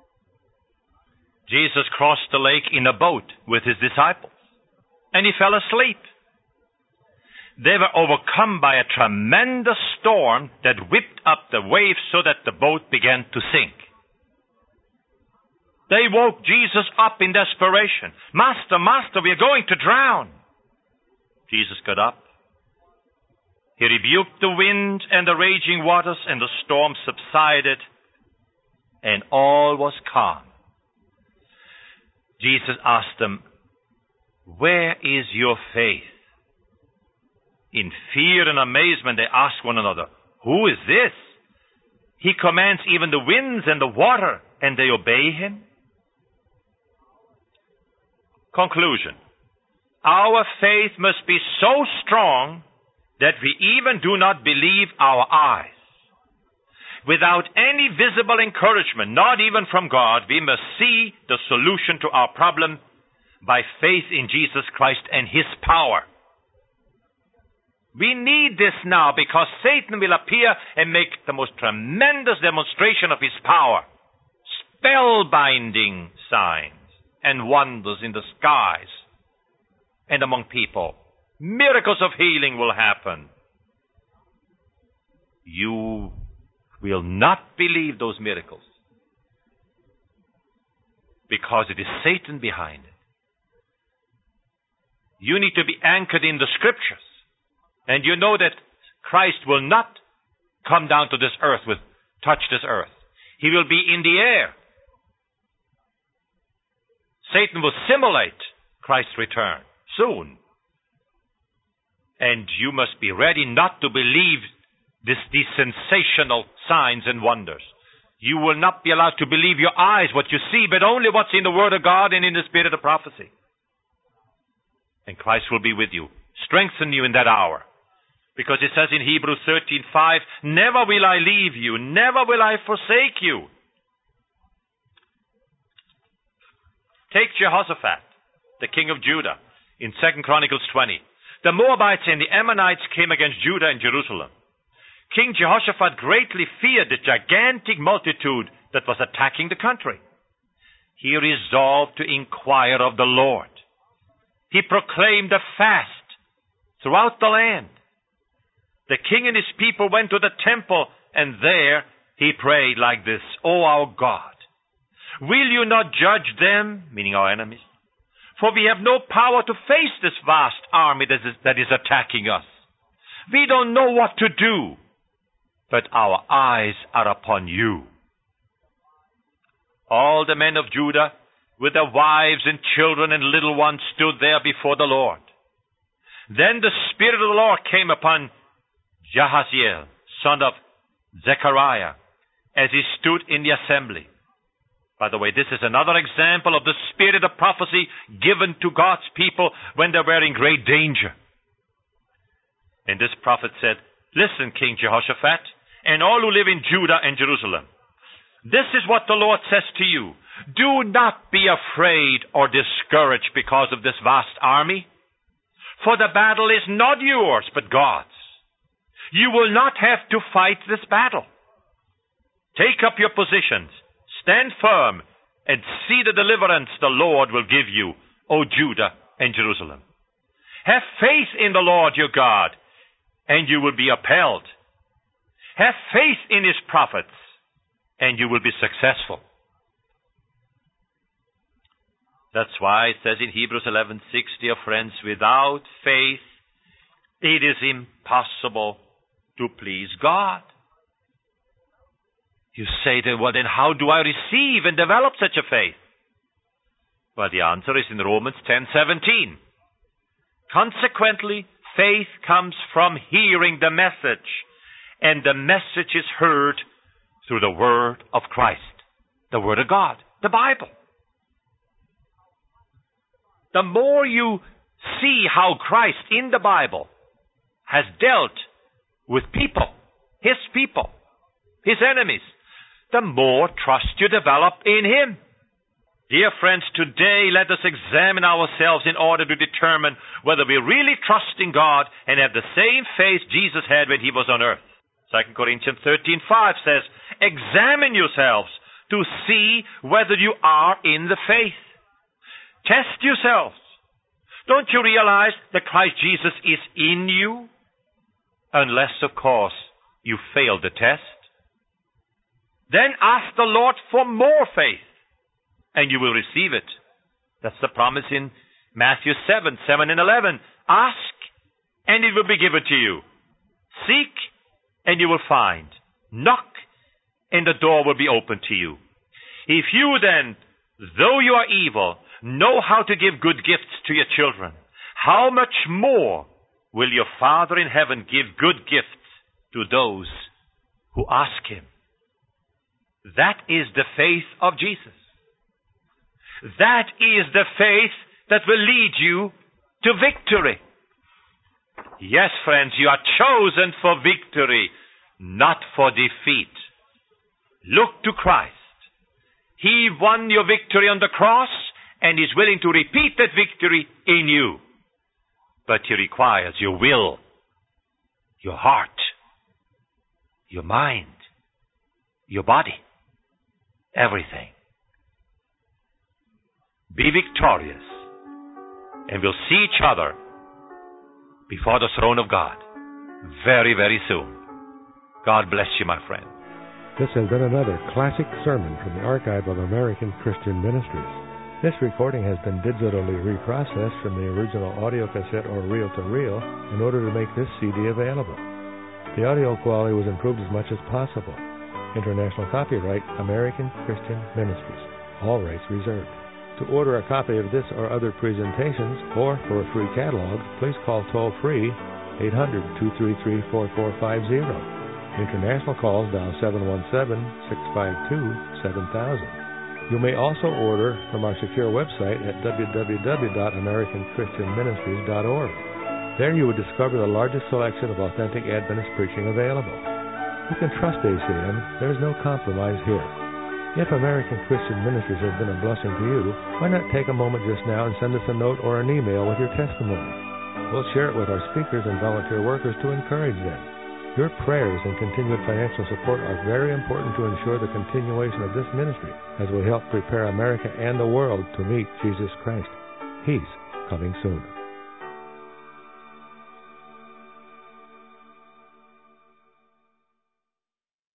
Jesus crossed the lake in a boat with his disciples, and he fell asleep. They were overcome by a tremendous storm that whipped up the waves so that the boat began to sink. They woke Jesus up in desperation. "Master, Master, we are going to drown." Jesus got up. He rebuked the wind and the raging waters, and the storm subsided, and all was calm. Jesus asked them, "Where is your faith?" In fear and amazement, they asked one another, "Who is this? He commands even the winds and the water, and they obey him." Conclusion. Our faith must be so strong that we even do not believe our eyes. Without any visible encouragement, not even from God, we must see the solution to our problem by faith in Jesus Christ and his power. We need this now because Satan will appear and make the most tremendous demonstration of his power. Spellbinding signs and wonders in the skies and among people. Miracles of healing will happen. You will not believe those miracles because it is Satan behind it. You need to be anchored in the scriptures. And you know that Christ will not come down to this earth with touch this earth. He will be in the air. Satan will simulate Christ's return soon. And you must be ready not to believe this, these sensational signs and wonders. You will not be allowed to believe your eyes, what you see, but only what's in the Word of God and in the Spirit of prophecy. And Christ will be with you, strengthen you in that hour. Because it says in Hebrews thirteen five, "Never will I leave you, never will I forsake you." Take Jehoshaphat, the king of Judah, in Second Chronicles twenty. The Moabites and the Ammonites came against Judah and Jerusalem. King Jehoshaphat greatly feared the gigantic multitude that was attacking the country. He resolved to inquire of the Lord. He proclaimed a fast throughout the land. The king and his people went to the temple, and there he prayed like this, "O our God, will you not judge them," meaning our enemies, "for we have no power to face this vast army that is, that is attacking us. We don't know what to do, but our eyes are upon you." All the men of Judah, with their wives and children and little ones, stood there before the Lord. Then the Spirit of the Lord came upon Jahaziel, son of Zechariah, as he stood in the assembly. By the way, this is another example of the spirit of prophecy given to God's people when they were in great danger. And this prophet said, "Listen, King Jehoshaphat, and all who live in Judah and Jerusalem. This is what the Lord says to you. Do not be afraid or discouraged because of this vast army, for the battle is not yours, but God's. You will not have to fight this battle. Take up your positions, stand firm, and see the deliverance the Lord will give you, O Judah and Jerusalem. Have faith in the Lord your God, and you will be upheld. Have faith in his prophets, and you will be successful." That's why it says in Hebrews eleven six, dear friends, without faith it is impossible to please God. You say then, well, then how do I receive and develop such a faith? Well, the answer is in Romans ten seventeen. Consequently, faith comes from hearing the message, and the message is heard through the Word of Christ, the Word of God, the Bible. The more you see how Christ in the Bible has dealt with people, his people, his enemies, the more trust you develop in him. Dear friends, today let us examine ourselves in order to determine whether we really trust in God and have the same faith Jesus had when he was on earth. Second Corinthians thirteen five says, "Examine yourselves to see whether you are in the faith." Test yourselves. Don't you realize that Christ Jesus is in you? Unless, of course, you fail the test. Then ask the Lord for more faith, and you will receive it. That's the promise in Matthew seven, seven and eleven. Ask, and it will be given to you. Seek, and you will find. Knock, and the door will be opened to you. If you then, though you are evil, know how to give good gifts to your children, how much more will your Father in heaven give good gifts to those who ask him? That is the faith of Jesus. That is the faith that will lead you to victory. Yes, friends, you are chosen for victory, not for defeat. Look to Christ. He won your victory on the cross and is willing to repeat that victory in you. But he requires your will, your heart, your mind, your body, everything. Be victorious, and we'll see each other before the throne of God very, very soon. God bless you, my friend. This has been another classic sermon from the archive of American Christian Ministries. This recording has been digitally reprocessed from the original audio cassette or reel-to-reel in order to make this C D available. The audio quality was improved as much as possible. International copyright, American Christian Ministries. All rights reserved. To order a copy of this or other presentations, or for a free catalog, please call toll-free eight hundred, two three three, four four five zero. International calls dial seven one seven, six five two, seven thousand. You may also order from our secure website at w w w dot american christian ministries dot org. There you will discover the largest selection of authentic Adventist preaching available. You can trust A C M. There is no compromise here. If American Christian Ministries has been a blessing to you, why not take a moment just now and send us a note or an email with your testimony? We'll share it with our speakers and volunteer workers to encourage them. Your prayers and continued financial support are very important to ensure the continuation of this ministry as we help prepare America and the world to meet Jesus Christ. He's coming soon.